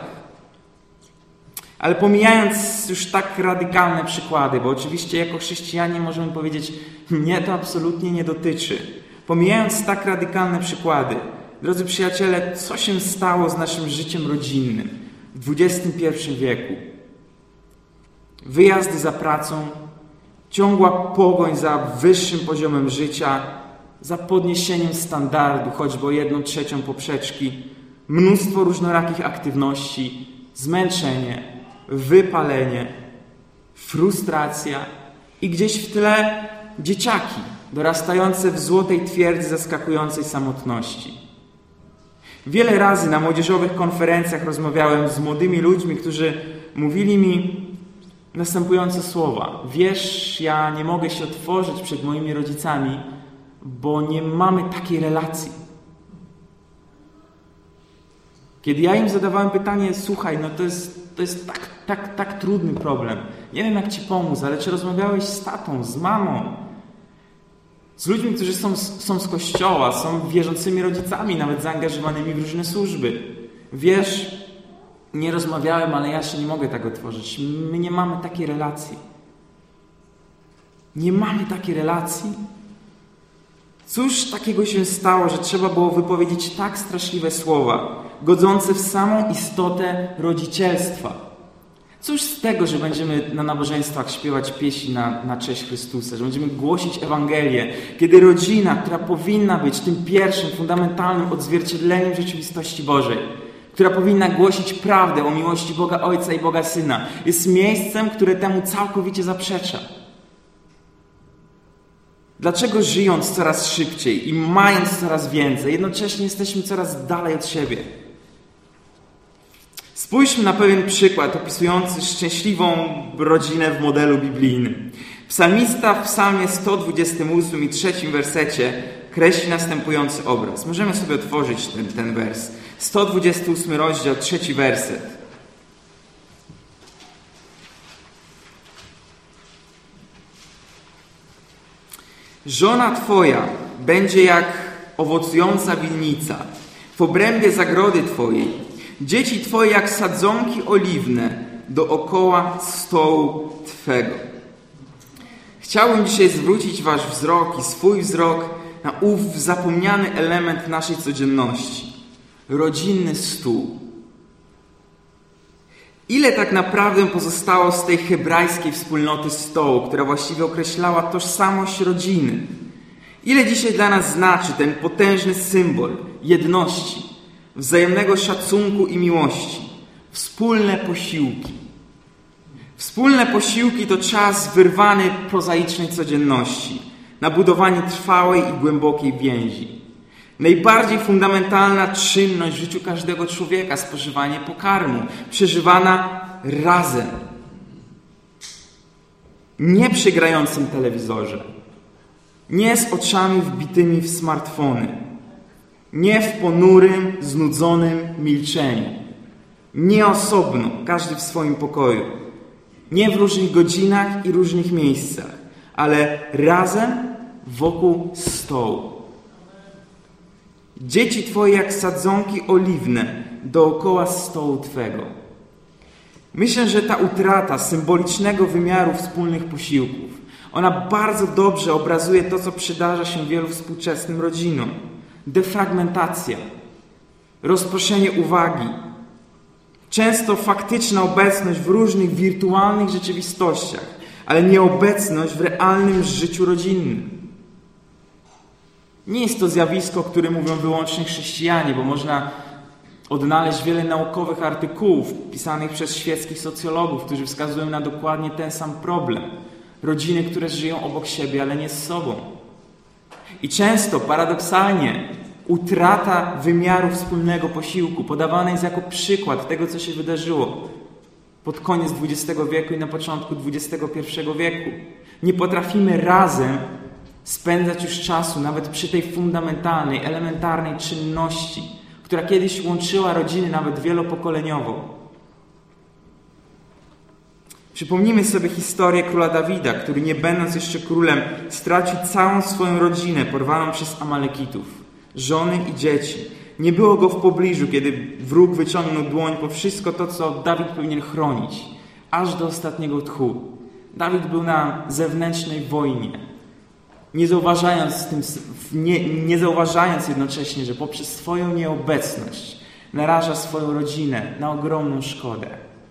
Ale pomijając już tak radykalne przykłady, bo oczywiście jako chrześcijanie możemy powiedzieć: mnie to absolutnie nie dotyczy. Pomijając tak radykalne przykłady, drodzy przyjaciele, co się stało z naszym życiem rodzinnym w dwudziestym pierwszym wieku? Wyjazdy za pracą, ciągła pogoń za wyższym poziomem życia, za podniesieniem standardu, choćby o jedną trzecią poprzeczki, mnóstwo różnorakich aktywności, zmęczenie, wypalenie, frustracja i gdzieś w tle dzieciaki dorastające w złotej twierdzy zaskakującej samotności. Wiele razy na młodzieżowych konferencjach rozmawiałem z młodymi ludźmi, którzy mówili mi następujące słowa: wiesz, ja nie mogę się otworzyć przed moimi rodzicami, bo nie mamy takiej relacji. Kiedy ja im zadawałem pytanie, słuchaj, no to jest, to jest tak, tak, tak trudny problem. Nie wiem, jak ci pomóc, ale czy rozmawiałeś z tatą, z mamą? Z ludźmi, którzy są, są z kościoła, są wierzącymi rodzicami, nawet zaangażowanymi w różne służby. Wiesz, nie rozmawiałem, ale ja się nie mogę tak otworzyć. My nie mamy takiej relacji. Nie mamy takiej relacji. Cóż takiego się stało, że trzeba było wypowiedzieć tak straszliwe słowa, godzące w samą istotę rodzicielstwa? Cóż z tego, że będziemy na nabożeństwach śpiewać pieśni na, na cześć Chrystusa, że będziemy głosić Ewangelię, kiedy rodzina, która powinna być tym pierwszym, fundamentalnym odzwierciedleniem rzeczywistości Bożej, która powinna głosić prawdę o miłości Boga Ojca i Boga Syna, jest miejscem, które temu całkowicie zaprzecza. Dlaczego żyjąc coraz szybciej i mając coraz więcej, jednocześnie jesteśmy coraz dalej od siebie? Spójrzmy na pewien przykład opisujący szczęśliwą rodzinę w modelu biblijnym. Psalmista w psalmie sto dwudziestym ósmym i trzecim wersecie kreśli następujący obraz. Możemy sobie otworzyć ten, ten wers. sto dwudziesty ósmy rozdział, trzeci werset. Żona Twoja będzie jak owocująca winnica w obrębie zagrody Twojej. Dzieci Twoje jak sadzonki oliwne dookoła stołu Twego. Chciałbym dzisiaj zwrócić Wasz wzrok i swój wzrok na ów zapomniany element naszej codzienności. Rodzinny stół. Ile tak naprawdę pozostało z tej hebrajskiej wspólnoty stołu, która właściwie określała tożsamość rodziny? Ile dzisiaj dla nas znaczy ten potężny symbol jedności, wzajemnego szacunku i miłości? Wspólne posiłki. Wspólne posiłki to czas wyrwany prozaicznej codzienności na budowanie trwałej i głębokiej więzi. Najbardziej fundamentalna czynność w życiu każdego człowieka, spożywanie pokarmu, przeżywana razem. Nie przy grającym telewizorze, nie z oczami wbitymi w smartfony, nie w ponurym, znudzonym milczeniu, nie osobno, każdy w swoim pokoju, nie w różnych godzinach i różnych miejscach, ale razem wokół stołu. Dzieci Twoje jak sadzonki oliwne dookoła stołu Twego. Myślę, że ta utrata symbolicznego wymiaru wspólnych posiłków, ona bardzo dobrze obrazuje to, co przydarza się wielu współczesnym rodzinom. Defragmentacja, rozproszenie uwagi, często faktyczna obecność w różnych wirtualnych rzeczywistościach, ale nieobecność w realnym życiu rodzinnym. Nie jest to zjawisko, o którym mówią wyłącznie chrześcijanie, bo można odnaleźć wiele naukowych artykułów pisanych przez świeckich socjologów, którzy wskazują na dokładnie ten sam problem. Rodziny, które żyją obok siebie, ale nie z sobą. I często, paradoksalnie, utrata wymiaru wspólnego posiłku podawana jest jako przykład tego, co się wydarzyło pod koniec dwudziestego wieku i na początku dwudziestego pierwszego wieku. Nie potrafimy razem spędzać już czasu, nawet przy tej fundamentalnej, elementarnej czynności, która kiedyś łączyła rodziny nawet wielopokoleniowo. Przypomnijmy sobie historię króla Dawida, który nie będąc jeszcze królem stracił całą swoją rodzinę porwaną przez Amalekitów, żony i dzieci. Nie było go w pobliżu, kiedy wróg wyciągnął dłoń po wszystko to, co Dawid powinien chronić, aż do ostatniego tchu. Dawid był na zewnętrznej wojnie, nie zauważając, tym, nie, nie zauważając jednocześnie, że poprzez swoją nieobecność naraża swoją rodzinę na ogromną szkodę.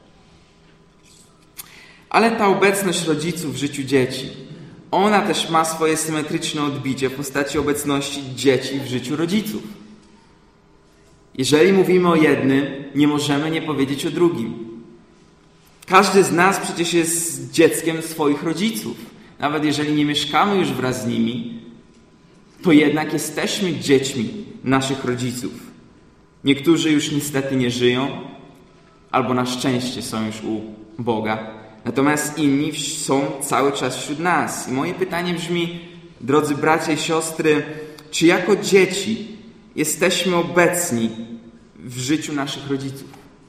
Ale ta obecność rodziców w życiu dzieci, ona też ma swoje symetryczne odbicie w postaci obecności dzieci w życiu rodziców. Jeżeli mówimy o jednym, nie możemy nie powiedzieć o drugim. Każdy z nas przecież jest dzieckiem swoich rodziców. Nawet jeżeli nie mieszkamy już wraz z nimi, to jednak jesteśmy dziećmi naszych rodziców. Niektórzy już niestety nie żyją, albo na szczęście są już u Boga. Natomiast inni są cały czas wśród nas. I moje pytanie brzmi, drodzy bracia i siostry, czy jako dzieci jesteśmy obecni w życiu naszych rodziców.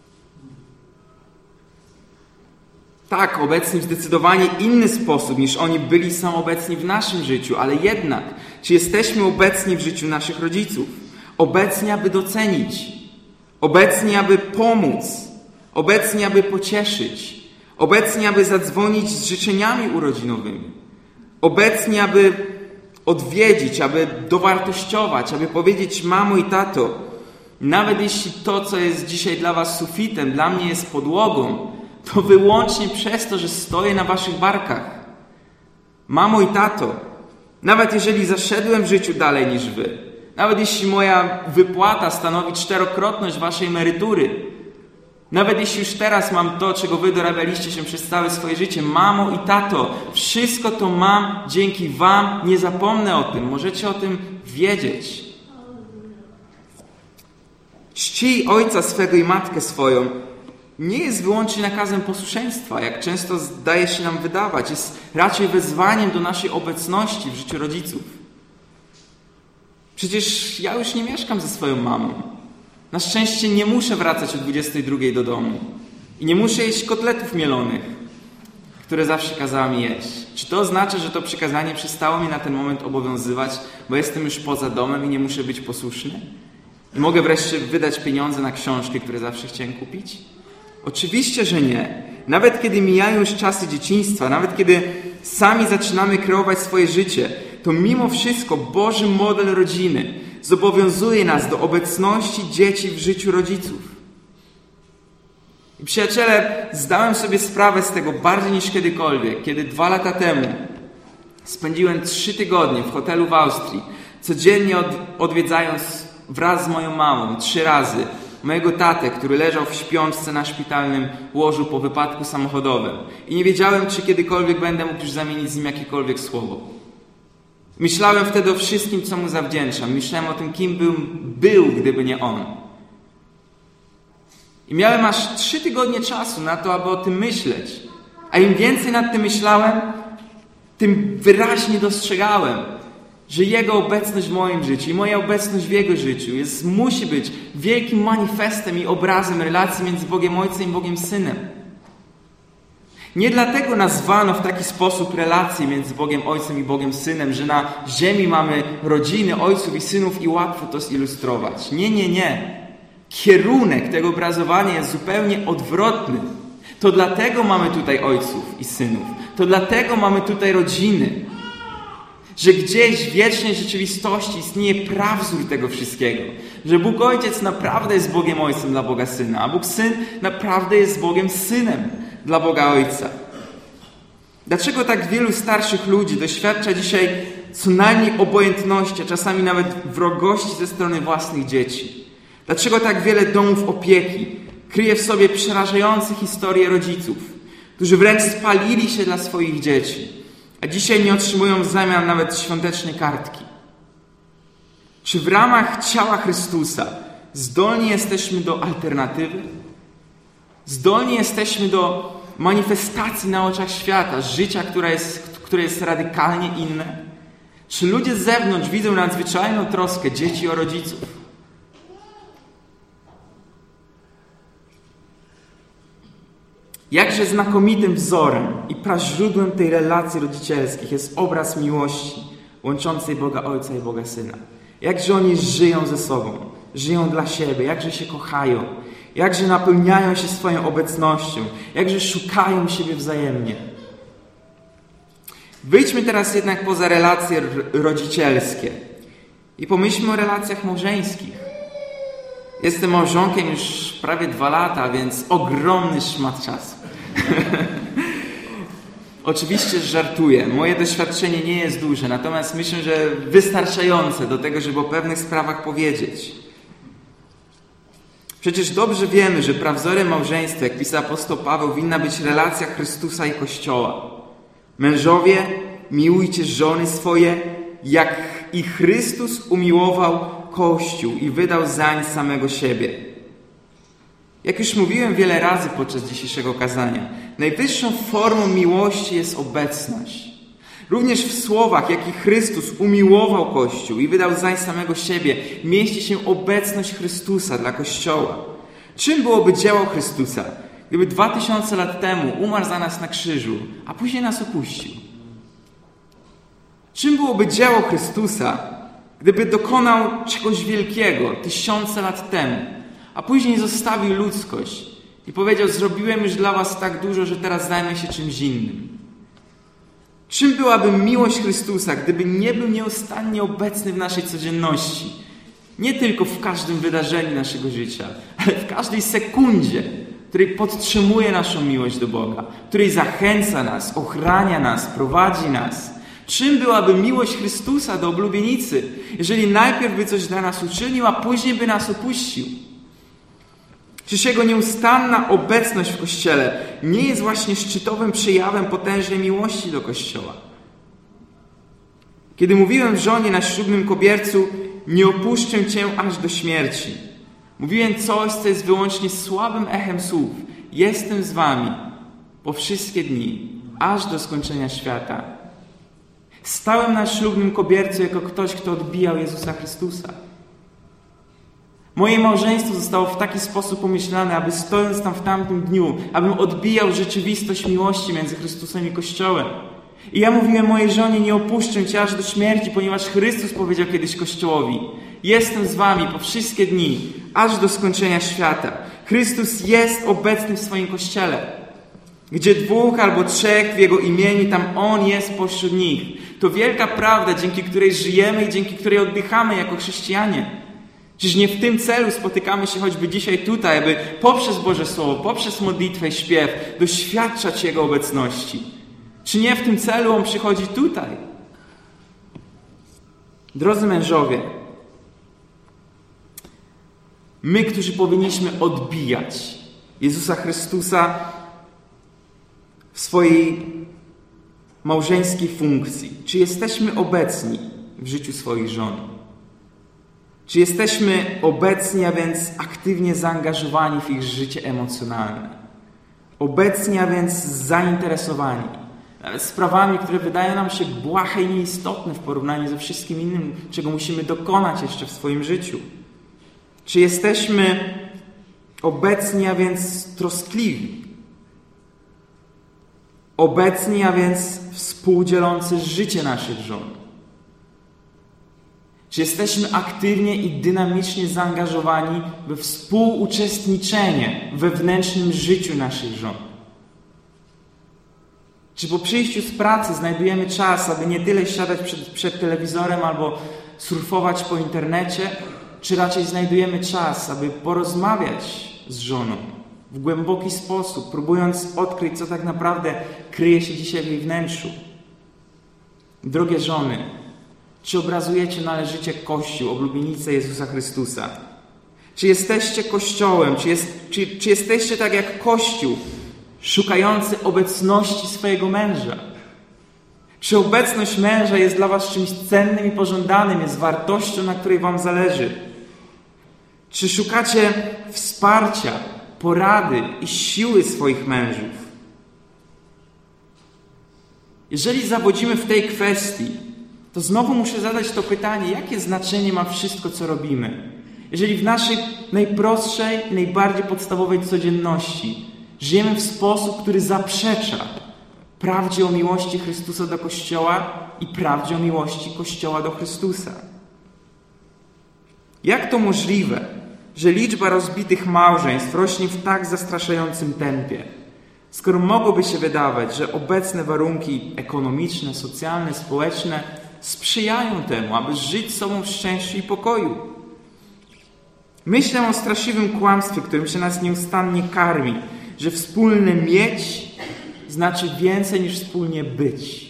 Tak, obecni w zdecydowanie inny sposób niż oni byli są obecni w naszym życiu, ale jednak, czy jesteśmy obecni w życiu naszych rodziców? Obecni, aby docenić, obecni, aby pomóc, obecni, aby pocieszyć, obecni, aby zadzwonić z życzeniami urodzinowymi, obecni, aby odwiedzić, aby dowartościować, aby powiedzieć: mamo i tato, nawet jeśli to, co jest dzisiaj dla was sufitem, dla mnie jest podłogą, to wyłącznie przez to, że stoję na waszych barkach. Mamo i tato, nawet jeżeli zaszedłem w życiu dalej niż wy, nawet jeśli moja wypłata stanowi czterokrotność waszej emerytury, nawet jeśli już teraz mam to, czego wy dorabialiście się przez całe swoje życie, mamo i tato, wszystko to mam dzięki wam, nie zapomnę o tym, możecie o tym wiedzieć. Czcij ojca swego i matkę swoją nie jest wyłącznie nakazem posłuszeństwa, jak często zdaje się nam wydawać. Jest raczej wezwaniem do naszej obecności w życiu rodziców. Przecież ja już nie mieszkam ze swoją mamą. Na szczęście nie muszę wracać o dwudziestej drugiej do domu. I nie muszę jeść kotletów mielonych, które zawsze kazała mi jeść. Czy to oznacza, że to przykazanie przestało mnie na ten moment obowiązywać, bo jestem już poza domem i nie muszę być posłuszny? I mogę wreszcie wydać pieniądze na książki, które zawsze chciałem kupić? Oczywiście, że nie. Nawet kiedy mijają już czasy dzieciństwa, nawet kiedy sami zaczynamy kreować swoje życie, to mimo wszystko Boży model rodziny zobowiązuje nas do obecności dzieci w życiu rodziców. I przyjaciele, zdałem sobie sprawę z tego bardziej niż kiedykolwiek, kiedy dwa lata temu spędziłem trzy tygodnie w hotelu w Austrii, codziennie od, odwiedzając wraz z moją mamą trzy razy mojego tatę, który leżał w śpiączce na szpitalnym łożu po wypadku samochodowym. I nie wiedziałem, czy kiedykolwiek będę mógł już zamienić z nim jakiekolwiek słowo. Myślałem wtedy o wszystkim, co mu zawdzięczam. Myślałem o tym, kim bym był, gdyby nie on. I miałem aż trzy tygodnie czasu na to, aby o tym myśleć. A im więcej nad tym myślałem, tym wyraźnie dostrzegałem, że Jego obecność w moim życiu i moja obecność w Jego życiu jest, musi być wielkim manifestem i obrazem relacji między Bogiem Ojcem i Bogiem Synem. Nie dlatego nazwano w taki sposób relacje między Bogiem Ojcem i Bogiem Synem, że na ziemi mamy rodziny ojców i synów i łatwo to zilustrować. Nie, nie, nie. Kierunek tego obrazowania jest zupełnie odwrotny. To dlatego mamy tutaj ojców i synów. To dlatego mamy tutaj rodziny. Że gdzieś w wiecznej rzeczywistości istnieje prawzór tego wszystkiego. Że Bóg Ojciec naprawdę jest Bogiem Ojcem dla Boga Syna, a Bóg Syn naprawdę jest Bogiem Synem dla Boga Ojca. Dlaczego tak wielu starszych ludzi doświadcza dzisiaj co najmniej obojętności, a czasami nawet wrogości ze strony własnych dzieci? Dlaczego tak wiele domów opieki kryje w sobie przerażające historie rodziców, którzy wręcz spalili się dla swoich dzieci, a dzisiaj nie otrzymują w zamian nawet świątecznej kartki? Czy w ramach ciała Chrystusa zdolni jesteśmy do alternatywy? Zdolni jesteśmy do manifestacji na oczach świata, życia, które jest, które jest radykalnie inne? Czy ludzie z zewnątrz widzą nadzwyczajną troskę dzieci o rodziców? Jakże znakomitym wzorem i praźródłem tej relacji rodzicielskich jest obraz miłości łączącej Boga Ojca i Boga Syna. Jakże oni żyją ze sobą, żyją dla siebie, jakże się kochają, jakże napełniają się swoją obecnością, jakże szukają siebie wzajemnie. Wyjdźmy teraz jednak poza relacje rodzicielskie i pomyślmy o relacjach małżeńskich. Jestem małżonkiem już prawie dwa lata, więc ogromny szmat czasu. Oczywiście żartuję. Moje doświadczenie nie jest duże, natomiast myślę, że wystarczające do tego, żeby o pewnych sprawach powiedzieć. Przecież dobrze wiemy, że prawzorem małżeństwa, jak pisał apostoł Paweł, winna być relacja Chrystusa i Kościoła. Mężowie, miłujcie żony swoje, jak i Chrystus umiłował Kościół i wydał zań samego siebie. Jak już mówiłem wiele razy podczas dzisiejszego kazania, najwyższą formą miłości jest obecność. Również w słowach, jaki Chrystus umiłował Kościół i wydał zań samego siebie, mieści się obecność Chrystusa dla Kościoła. Czym byłoby dzieło Chrystusa, gdyby dwa tysiące lat temu umarł za nas na krzyżu, a później nas opuścił? Czym byłoby dzieło Chrystusa, gdyby dokonał czegoś wielkiego tysiące lat temu, a później zostawił ludzkość i powiedział: zrobiłem już dla was tak dużo, że teraz zajmę się czymś innym? Czym byłaby miłość Chrystusa, gdyby nie był nieustannie obecny w naszej codzienności? Nie tylko w każdym wydarzeniu naszego życia, ale w każdej sekundzie, w której podtrzymuje naszą miłość do Boga, w której zachęca nas, ochrania nas, prowadzi nas. Czym byłaby miłość Chrystusa do oblubienicy, jeżeli najpierw by coś dla nas uczynił, a później by nas opuścił? Czyż Jego nieustanna obecność w Kościele nie jest właśnie szczytowym przejawem potężnej miłości do Kościoła? Kiedy mówiłem żonie na ślubnym kobiercu: nie opuszczę Cię aż do śmierci, mówiłem coś, co jest wyłącznie słabym echem słów: jestem z Wami po wszystkie dni, aż do skończenia świata. Stałem na ślubnym kobiercu jako ktoś, kto odbijał Jezusa Chrystusa. Moje małżeństwo zostało w taki sposób pomyślane, aby stojąc tam w tamtym dniu, abym odbijał rzeczywistość miłości między Chrystusem i Kościołem. I ja mówiłem mojej żonie: nie opuszczę Cię aż do śmierci, ponieważ Chrystus powiedział kiedyś Kościołowi: jestem z Wami po wszystkie dni, aż do skończenia świata. Chrystus jest obecny w swoim Kościele. Gdzie dwóch albo trzech w Jego imieniu, tam On jest pośród nich. To wielka prawda, dzięki której żyjemy i dzięki której oddychamy jako chrześcijanie. Czyż nie w tym celu spotykamy się choćby dzisiaj tutaj, aby poprzez Boże Słowo, poprzez modlitwę i śpiew doświadczać Jego obecności? Czy nie w tym celu On przychodzi tutaj? Drodzy mężowie, my, którzy powinniśmy odbijać Jezusa Chrystusa w swojej małżeńskiej funkcji, czy jesteśmy obecni w życiu swoich żon? Czy jesteśmy obecni, a więc aktywnie zaangażowani w ich życie emocjonalne? Obecni, a więc zainteresowani nawet sprawami, które wydają nam się błahe i nieistotne w porównaniu ze wszystkim innym, czego musimy dokonać jeszcze w swoim życiu? Czy jesteśmy obecni, a więc troskliwi? Obecni, a więc współdzielący życie naszych żon? Czy jesteśmy aktywnie i dynamicznie zaangażowani we współuczestniczenie w wewnętrznym życiu naszych żon? Czy po przyjściu z pracy znajdujemy czas, aby nie tyle siadać przed, przed telewizorem albo surfować po internecie, czy raczej znajdujemy czas, aby porozmawiać z żoną w głęboki sposób, próbując odkryć, co tak naprawdę kryje się dzisiaj w jej wnętrzu? Drogie żony, czy obrazujecie należycie Kościół, oblubienicę Jezusa Chrystusa? Czy jesteście Kościołem? Czy, jest, czy, czy jesteście tak jak Kościół, szukający obecności swojego męża? Czy obecność męża jest dla was czymś cennym i pożądanym, jest wartością, na której wam zależy? Czy szukacie wsparcia, porady i siły swoich mężów? Jeżeli zawodzimy w tej kwestii, to znowu muszę zadać to pytanie: jakie znaczenie ma wszystko, co robimy? Jeżeli w naszej najprostszej, najbardziej podstawowej codzienności żyjemy w sposób, który zaprzecza prawdzie o miłości Chrystusa do Kościoła i prawdzie o miłości Kościoła do Chrystusa. Jak to możliwe, że liczba rozbitych małżeństw rośnie w tak zastraszającym tempie, skoro mogłoby się wydawać, że obecne warunki ekonomiczne, socjalne, społeczne sprzyjają temu, aby żyć sobą w szczęściu i pokoju? Myślę o straszliwym kłamstwie, którym się nas nieustannie karmi, że wspólne mieć znaczy więcej niż wspólnie być.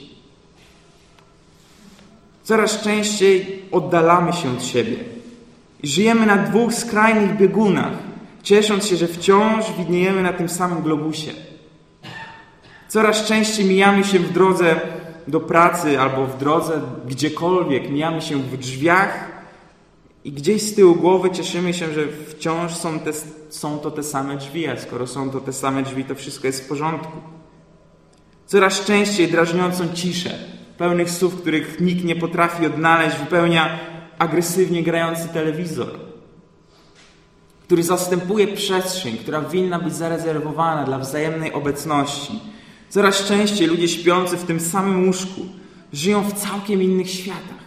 Coraz częściej oddalamy się od siebie i żyjemy na dwóch skrajnych biegunach, ciesząc się, że wciąż widniejemy na tym samym globusie. Coraz częściej mijamy się w drodze do pracy albo w drodze gdziekolwiek, mijamy się w drzwiach i gdzieś z tyłu głowy cieszymy się, że wciąż są, te, są to te same drzwi, a skoro są to te same drzwi, to wszystko jest w porządku. Coraz częściej drażniącą ciszę pełnych słów, których nikt nie potrafi odnaleźć, wypełnia agresywnie grający telewizor, który zastępuje przestrzeń, która winna być zarezerwowana dla wzajemnej obecności. Coraz częściej ludzie śpiący w tym samym łóżku żyją w całkiem innych światach.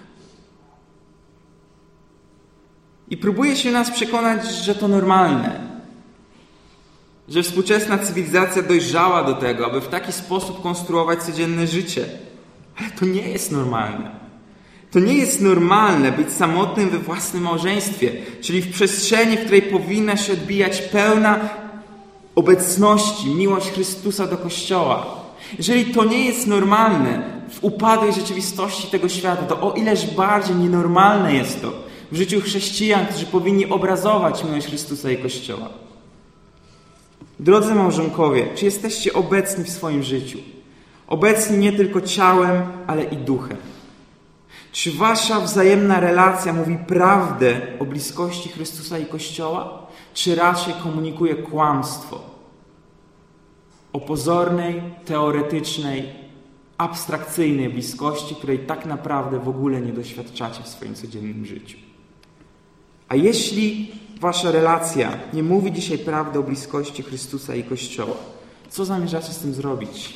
I próbuje się nas przekonać, że to normalne, że współczesna cywilizacja dojrzała do tego, aby w taki sposób konstruować codzienne życie. Ale to nie jest normalne. To nie jest normalne być samotnym we własnym małżeństwie, czyli w przestrzeni, w której powinna się odbijać pełna obecności, miłość Chrystusa do Kościoła. Jeżeli to nie jest normalne w upadłej rzeczywistości tego świata, to o ileż bardziej nienormalne jest to w życiu chrześcijan, którzy powinni obrazować miłość Chrystusa i Kościoła. Drodzy małżonkowie, czy jesteście obecni w swoim życiu? Obecni nie tylko ciałem, ale i duchem. Czy wasza wzajemna relacja mówi prawdę o bliskości Chrystusa i Kościoła, czy raczej komunikuje kłamstwo o pozornej, teoretycznej, abstrakcyjnej bliskości, której tak naprawdę w ogóle nie doświadczacie w swoim codziennym życiu? A jeśli wasza relacja nie mówi dzisiaj prawdy o bliskości Chrystusa i Kościoła, co zamierzacie z tym zrobić?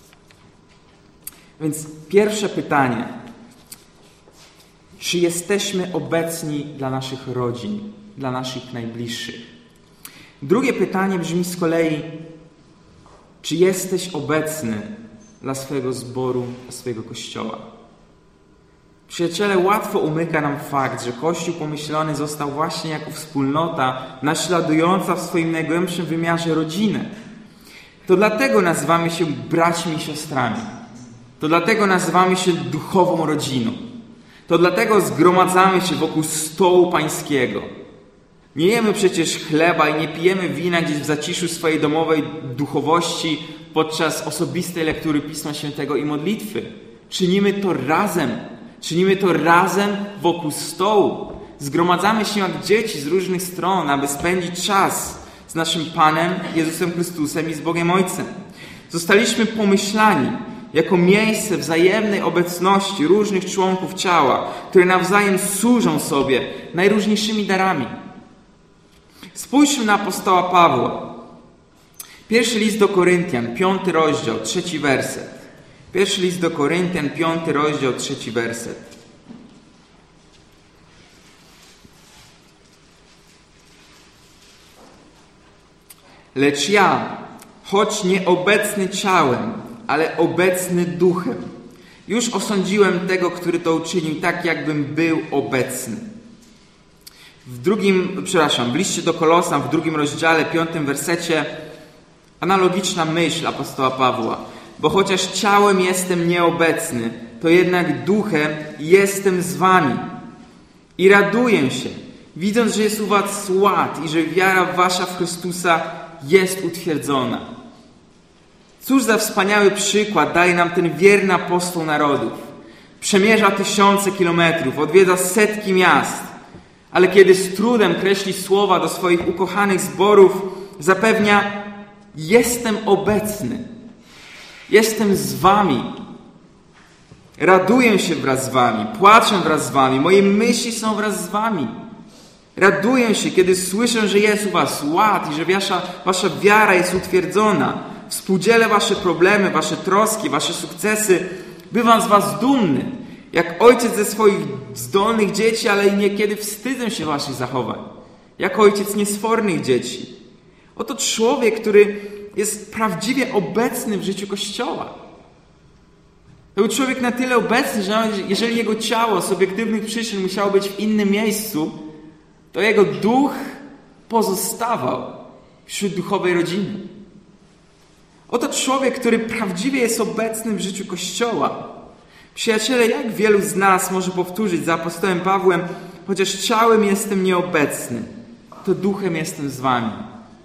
Więc pierwsze pytanie. Czy jesteśmy obecni dla naszych rodzin, dla naszych najbliższych? Drugie pytanie brzmi z kolei, czy jesteś obecny dla swojego zboru, dla swojego Kościoła? Przyjaciele, łatwo umyka nam fakt, że Kościół pomyślony został właśnie jako wspólnota naśladująca w swoim najgłębszym wymiarze rodzinę. To dlatego nazywamy się braćmi i siostrami. To dlatego nazywamy się duchową rodziną. To dlatego zgromadzamy się wokół stołu pańskiego. Nie jemy przecież chleba i nie pijemy wina gdzieś w zaciszu swojej domowej duchowości podczas osobistej lektury Pisma Świętego i modlitwy. Czynimy to razem. Czynimy to razem wokół stołu. Zgromadzamy się jak dzieci z różnych stron, aby spędzić czas z naszym Panem Jezusem Chrystusem i z Bogiem Ojcem. Zostaliśmy pomyślani jako miejsce wzajemnej obecności różnych członków ciała, które nawzajem służą sobie najróżniejszymi darami. Spójrzmy na apostoła Pawła. Pierwszy list do Koryntian, piąty rozdział, trzeci werset. Pierwszy list do Koryntian, piąty rozdział, trzeci werset. Lecz ja, choć nieobecny ciałem, ale obecny duchem, już osądziłem tego, który to uczynił, tak jakbym był obecny. W drugim, przepraszam, w liście do Kolosan, w drugim rozdziale, piątym wersecie, analogiczna myśl apostoła Pawła. Bo chociaż ciałem jestem nieobecny, to jednak duchem jestem z wami. I raduję się, widząc, że jest u was ład i że wiara wasza w Chrystusa jest utwierdzona. Cóż za wspaniały przykład daje nam ten wierny apostoł narodów. Przemierza tysiące kilometrów, odwiedza setki miast, ale kiedy z trudem kreśli słowa do swoich ukochanych zborów, zapewnia: jestem obecny, jestem z wami, raduję się wraz z wami, płaczę wraz z wami, moje myśli są wraz z wami. Raduję się, kiedy słyszę, że jest u was ład i że wasza, wasza wiara jest utwierdzona. Współdzielę wasze problemy, wasze troski, wasze sukcesy. Bywam z was dumny, jak ojciec ze swoich zdolnych dzieci, ale i niekiedy wstydzę się waszych zachowań, jak ojciec niesfornych dzieci. Oto człowiek, który jest prawdziwie obecny w życiu Kościoła. To był człowiek na tyle obecny, że nawet jeżeli jego ciało z obiektywnych przyczyn musiało być w innym miejscu, to jego duch pozostawał wśród duchowej rodziny. Oto człowiek, który prawdziwie jest obecny w życiu Kościoła. Przyjaciele, jak wielu z nas może powtórzyć za apostołem Pawłem: chociaż ciałem jestem nieobecny, to duchem jestem z wami.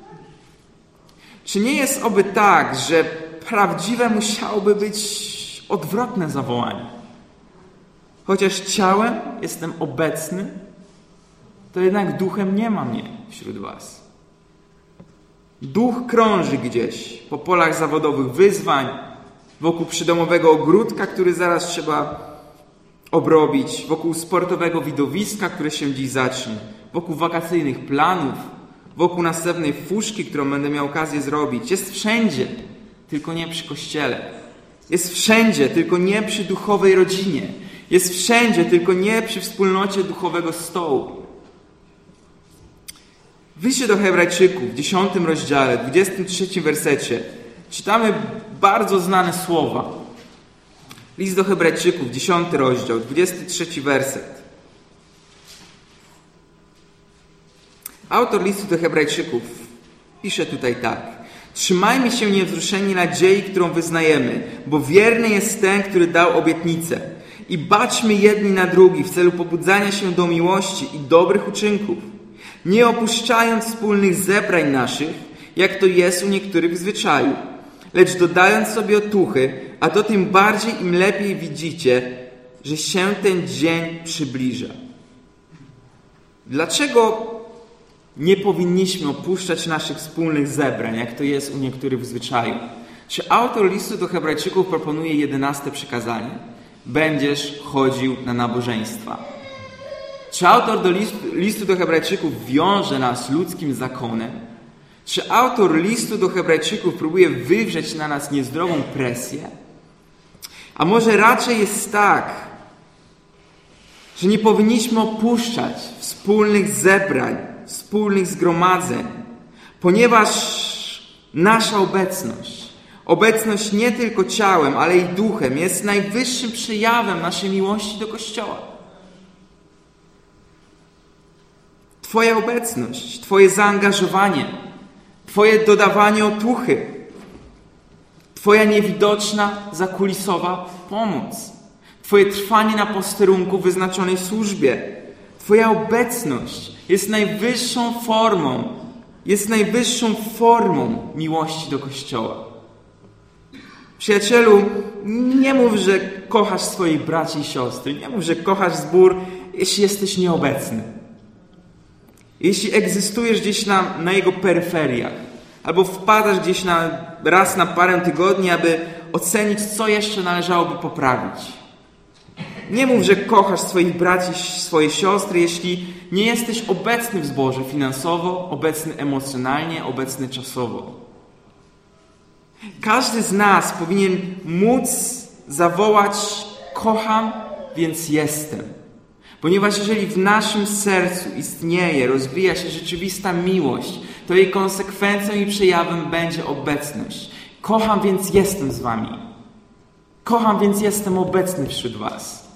Czy nie jest oby tak, że prawdziwe musiałoby być odwrotne zawołanie? Chociaż ciałem jestem obecny, to jednak duchem nie ma mnie wśród was. Duch krąży gdzieś po polach zawodowych wyzwań, wokół przydomowego ogródka, który zaraz trzeba obrobić, wokół sportowego widowiska, które się dziś zacznie, wokół wakacyjnych planów, wokół następnej fuszki, którą będę miał okazję zrobić. Jest wszędzie, tylko nie przy Kościele. Jest wszędzie, tylko nie przy duchowej rodzinie. Jest wszędzie, tylko nie przy wspólnocie duchowego stołu. W liście do Hebrajczyków w dziesiątym rozdziale, dwudziestym trzecim wersecie czytamy bardzo znane słowa. List do Hebrajczyków, dziesiąty rozdział, dwudziesty trzeci werset. Autor listu do Hebrajczyków pisze tutaj tak. Trzymajmy się niewzruszeni nadziei, którą wyznajemy, bo wierny jest ten, który dał obietnicę. I baczmy jedni na drugich w celu pobudzania się do miłości i dobrych uczynków, nie opuszczając wspólnych zebrań naszych, jak to jest u niektórych w zwyczaju, lecz dodając sobie otuchy, a to tym bardziej im lepiej widzicie, że się ten dzień przybliża. Dlaczego nie powinniśmy opuszczać naszych wspólnych zebrań, jak to jest u niektórych w zwyczaju? Czy autor listu do Hebrajczyków proponuje jedenaste przykazanie? Będziesz chodził na nabożeństwa. Czy autor do listu, listu do Hebrajczyków wiąże nas ludzkim zakonem? Czy autor listu do Hebrajczyków próbuje wywrzeć na nas niezdrową presję? A może raczej jest tak, że nie powinniśmy opuszczać wspólnych zebrań, wspólnych zgromadzeń, ponieważ nasza obecność, obecność nie tylko ciałem, ale i duchem jest najwyższym przejawem naszej miłości do Kościoła. Twoja obecność, Twoje zaangażowanie, Twoje dodawanie otuchy, Twoja niewidoczna, zakulisowa pomoc, Twoje trwanie na posterunku w wyznaczonej służbie, Twoja obecność jest najwyższą formą, jest najwyższą formą miłości do Kościoła. Przyjacielu, nie mów, że kochasz swoich braci i siostry, nie mów, że kochasz zbór, jeśli jesteś nieobecny. Jeśli egzystujesz gdzieś na, na jego peryferiach, albo wpadasz gdzieś na, raz na parę tygodni, aby ocenić, co jeszcze należałoby poprawić. Nie mów, że kochasz swoich braci, swoje siostry, jeśli nie jesteś obecny w zborze finansowo, obecny emocjonalnie, obecny czasowo. Każdy z nas powinien móc zawołać: kocham, więc jestem. Ponieważ jeżeli w naszym sercu istnieje, rozwija się rzeczywista miłość, to jej konsekwencją i przejawem będzie obecność. Kocham, więc jestem z wami. Kocham, więc jestem obecny wśród was.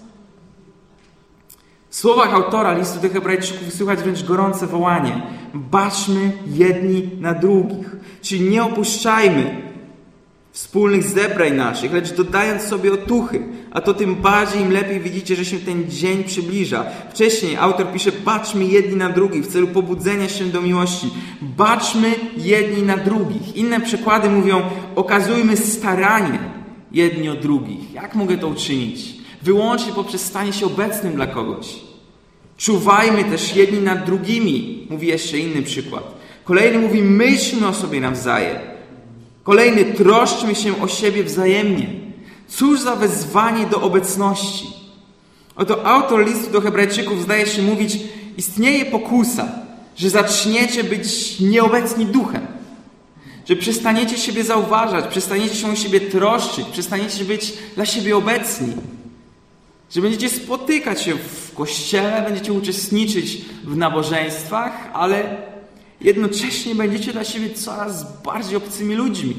W słowach autora listu do Hebrajczyków słychać wręcz gorące wołanie: baczmy jedni na drugich. Czyli nie opuszczajmy wspólnych zebrań naszych, lecz dodając sobie otuchy, a to tym bardziej im lepiej widzicie, że się ten dzień przybliża. Wcześniej autor pisze: baczmy jedni na drugich w celu pobudzenia się do miłości. Baczmy jedni na drugich. Inne przykłady mówią: okazujmy staranie jedni o drugich. Jak mogę to uczynić? Wyłącznie poprzez stanie się obecnym dla kogoś. Czuwajmy też jedni nad drugimi, mówi jeszcze inny przykład. Kolejny mówi: myślmy o sobie nawzajem. Kolejny: troszczmy się o siebie wzajemnie. Cóż za wezwanie do obecności. Oto autor listu do Hebrajczyków zdaje się mówić: istnieje pokusa, że zaczniecie być nieobecni duchem. Że przestaniecie siebie zauważać, przestaniecie się o siebie troszczyć, przestaniecie być dla siebie obecni. Że będziecie spotykać się w kościele, będziecie uczestniczyć w nabożeństwach, ale jednocześnie będziecie dla siebie coraz bardziej obcymi ludźmi.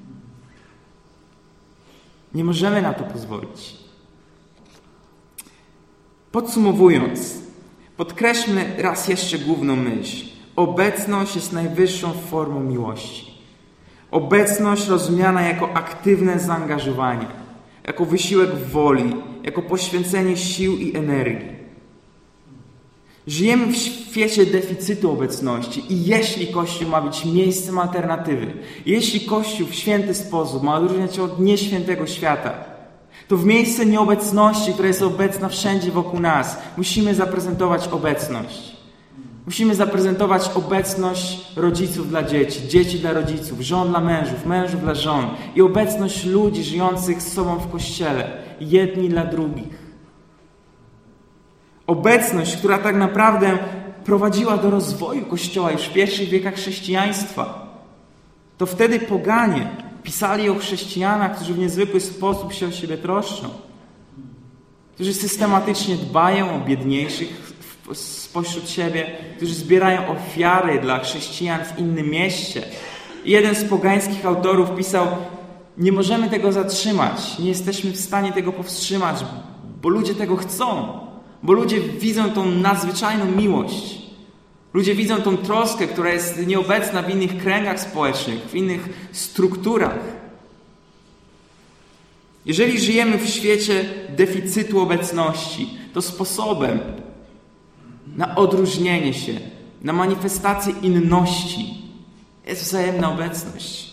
Nie możemy na to pozwolić. Podsumowując, podkreślmy raz jeszcze główną myśl. Obecność jest najwyższą formą miłości. Obecność rozumiana jako aktywne zaangażowanie, jako wysiłek woli, jako poświęcenie sił i energii. Żyjemy w świecie deficytu obecności i jeśli Kościół ma być miejscem alternatywy, jeśli Kościół w święty sposób ma odróżniać się od nieświętego świata, to w miejsce nieobecności, która jest obecna wszędzie wokół nas, musimy zaprezentować obecność. Musimy zaprezentować obecność rodziców dla dzieci, dzieci dla rodziców, żon dla mężów, mężów dla żon i obecność ludzi żyjących z sobą w Kościele, jedni dla drugich. Obecność, która tak naprawdę prowadziła do rozwoju Kościoła już w pierwszych wiekach chrześcijaństwa. To wtedy poganie pisali o chrześcijanach, którzy w niezwykły sposób się o siebie troszczą, którzy systematycznie dbają o biedniejszych spośród siebie, którzy zbierają ofiary dla chrześcijan w innym mieście. I jeden z pogańskich autorów pisał: nie możemy tego zatrzymać, nie jesteśmy w stanie tego powstrzymać, bo ludzie tego chcą, bo ludzie widzą tą nadzwyczajną miłość. Ludzie widzą tą troskę, która jest nieobecna w innych kręgach społecznych, w innych strukturach. Jeżeli żyjemy w świecie deficytu obecności, to sposobem na odróżnienie się, na manifestację inności jest wzajemna obecność.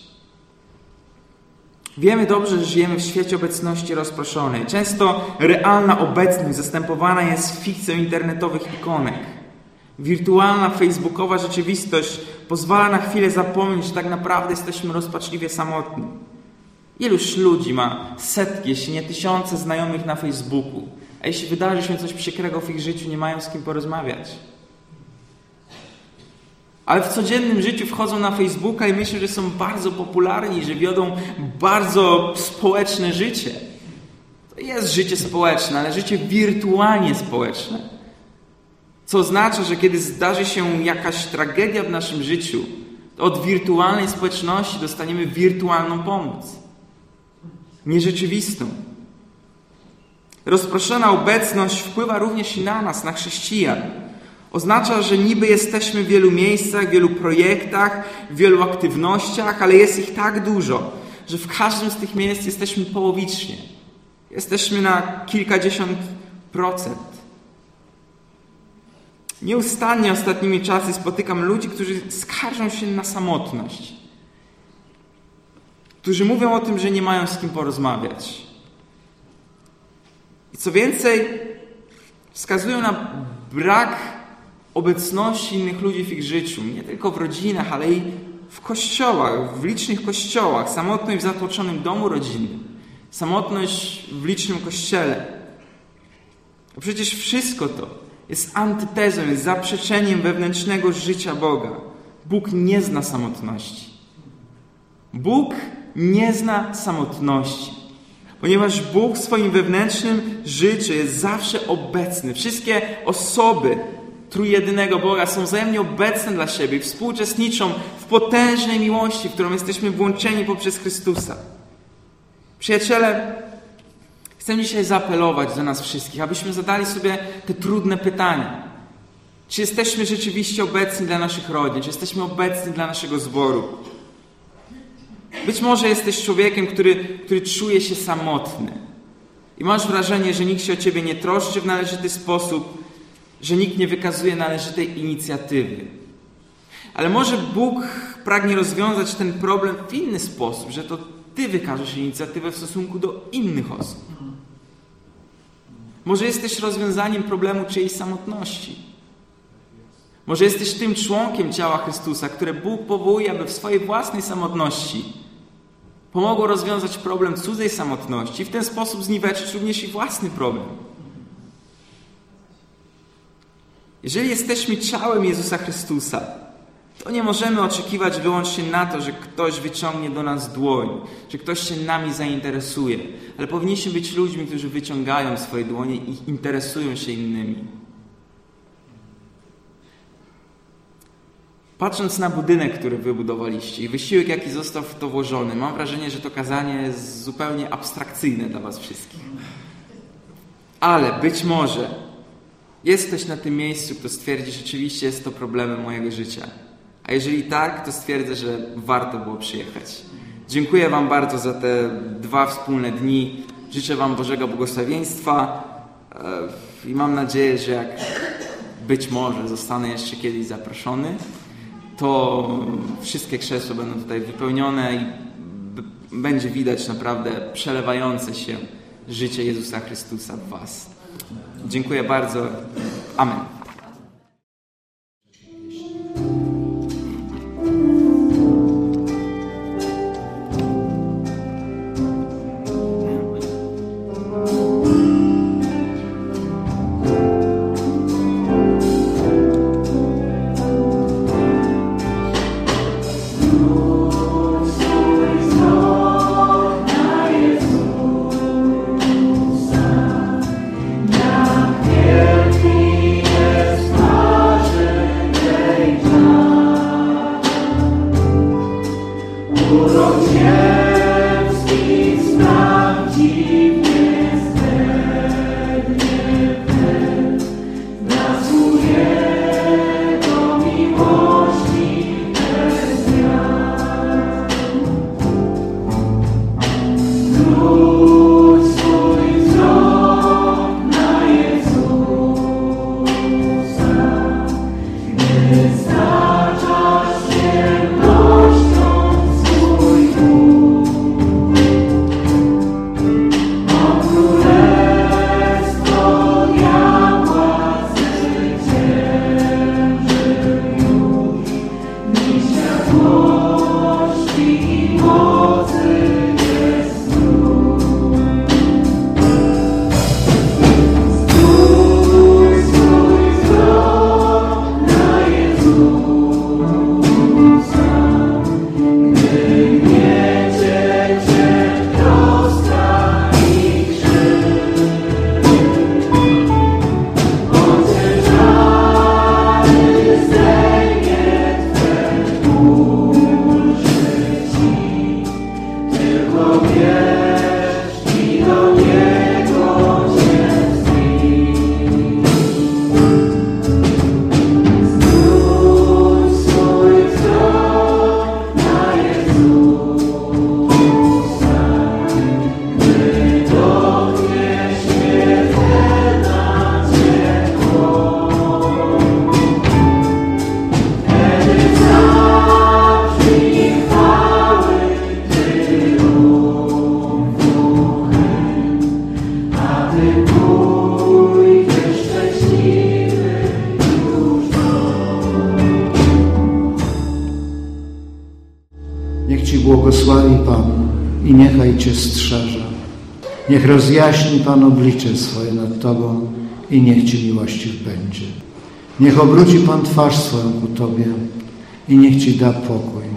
Wiemy dobrze, że żyjemy w świecie obecności rozproszonej. Często realna obecność zastępowana jest fikcją internetowych ikonek. Wirtualna, facebookowa rzeczywistość pozwala na chwilę zapomnieć, że tak naprawdę jesteśmy rozpaczliwie samotni. Iluż ludzi ma setki, jeśli nie tysiące znajomych na Facebooku, a jeśli wydarzy się coś przykrego w ich życiu, nie mają z kim porozmawiać. Ale w codziennym życiu wchodzą na Facebooka i myślą, że są bardzo popularni, że wiodą bardzo społeczne życie. To jest życie społeczne, ale życie wirtualnie społeczne. Co oznacza, że kiedy zdarzy się jakaś tragedia w naszym życiu, to od wirtualnej społeczności dostaniemy wirtualną pomoc. Nierzeczywistą. Rozproszona obecność wpływa również i na nas, na chrześcijan. Oznacza, że niby jesteśmy w wielu miejscach, w wielu projektach, w wielu aktywnościach, ale jest ich tak dużo, że w każdym z tych miejsc jesteśmy połowicznie. Jesteśmy na kilkadziesiąt procent. Nieustannie ostatnimi czasy spotykam ludzi, którzy skarżą się na samotność. Którzy mówią o tym, że nie mają z kim porozmawiać. I co więcej, wskazują na brak obecności innych ludzi w ich życiu. Nie tylko w rodzinach, ale i w kościołach, w licznych kościołach. Samotność w zatłoczonym domu rodzinnym. Samotność w licznym kościele. A przecież wszystko to jest antytezą, jest zaprzeczeniem wewnętrznego życia Boga. Bóg nie zna samotności. Bóg nie zna samotności. Ponieważ Bóg w swoim wewnętrznym życiu jest zawsze obecny. Wszystkie osoby trójjedynego Boga są wzajemnie obecne dla siebie i współuczestniczą w potężnej miłości, w którą jesteśmy włączeni poprzez Chrystusa. Przyjaciele, chcę dzisiaj zaapelować do nas wszystkich, abyśmy zadali sobie te trudne pytania. Czy jesteśmy rzeczywiście obecni dla naszych rodzin? Czy jesteśmy obecni dla naszego zboru? Być może jesteś człowiekiem, który, który czuje się samotny i masz wrażenie, że nikt się o ciebie nie troszczy w należyty sposób, że nikt nie wykazuje należytej inicjatywy. Ale może Bóg pragnie rozwiązać ten problem w inny sposób, że to ty wykażesz inicjatywę w stosunku do innych osób. Może jesteś rozwiązaniem problemu czyjejś samotności. Może jesteś tym członkiem ciała Chrystusa, które Bóg powołuje, aby w swojej własnej samotności pomogło rozwiązać problem cudzej samotności i w ten sposób zniweczyć również i własny problem. Jeżeli jesteśmy ciałem Jezusa Chrystusa, to nie możemy oczekiwać wyłącznie na to, że ktoś wyciągnie do nas dłoń, że ktoś się nami zainteresuje, ale powinniśmy być ludźmi, którzy wyciągają swoje dłonie i interesują się innymi. Patrząc na budynek, który wybudowaliście i wysiłek, jaki został w to włożony, mam wrażenie, że to kazanie jest zupełnie abstrakcyjne dla was wszystkich. Ale być może jest ktoś na tym miejscu, kto stwierdzi, że rzeczywiście jest to problemem mojego życia. A jeżeli tak, to stwierdzę, że warto było przyjechać. Dziękuję wam bardzo za te dwa wspólne dni. Życzę wam Bożego błogosławieństwa i mam nadzieję, że jak być może zostanę jeszcze kiedyś zaproszony, to wszystkie krzesła będą tutaj wypełnione i będzie widać naprawdę przelewające się życie Jezusa Chrystusa w was. Dziękuję bardzo. Amen. błogosławi Pan i niechaj Cię strzeże. Niech rozjaśni Pan oblicze swoje nad Tobą i niech Ci miłościw będzie. Niech obróci Pan twarz swoją ku Tobie i niech Ci da pokój.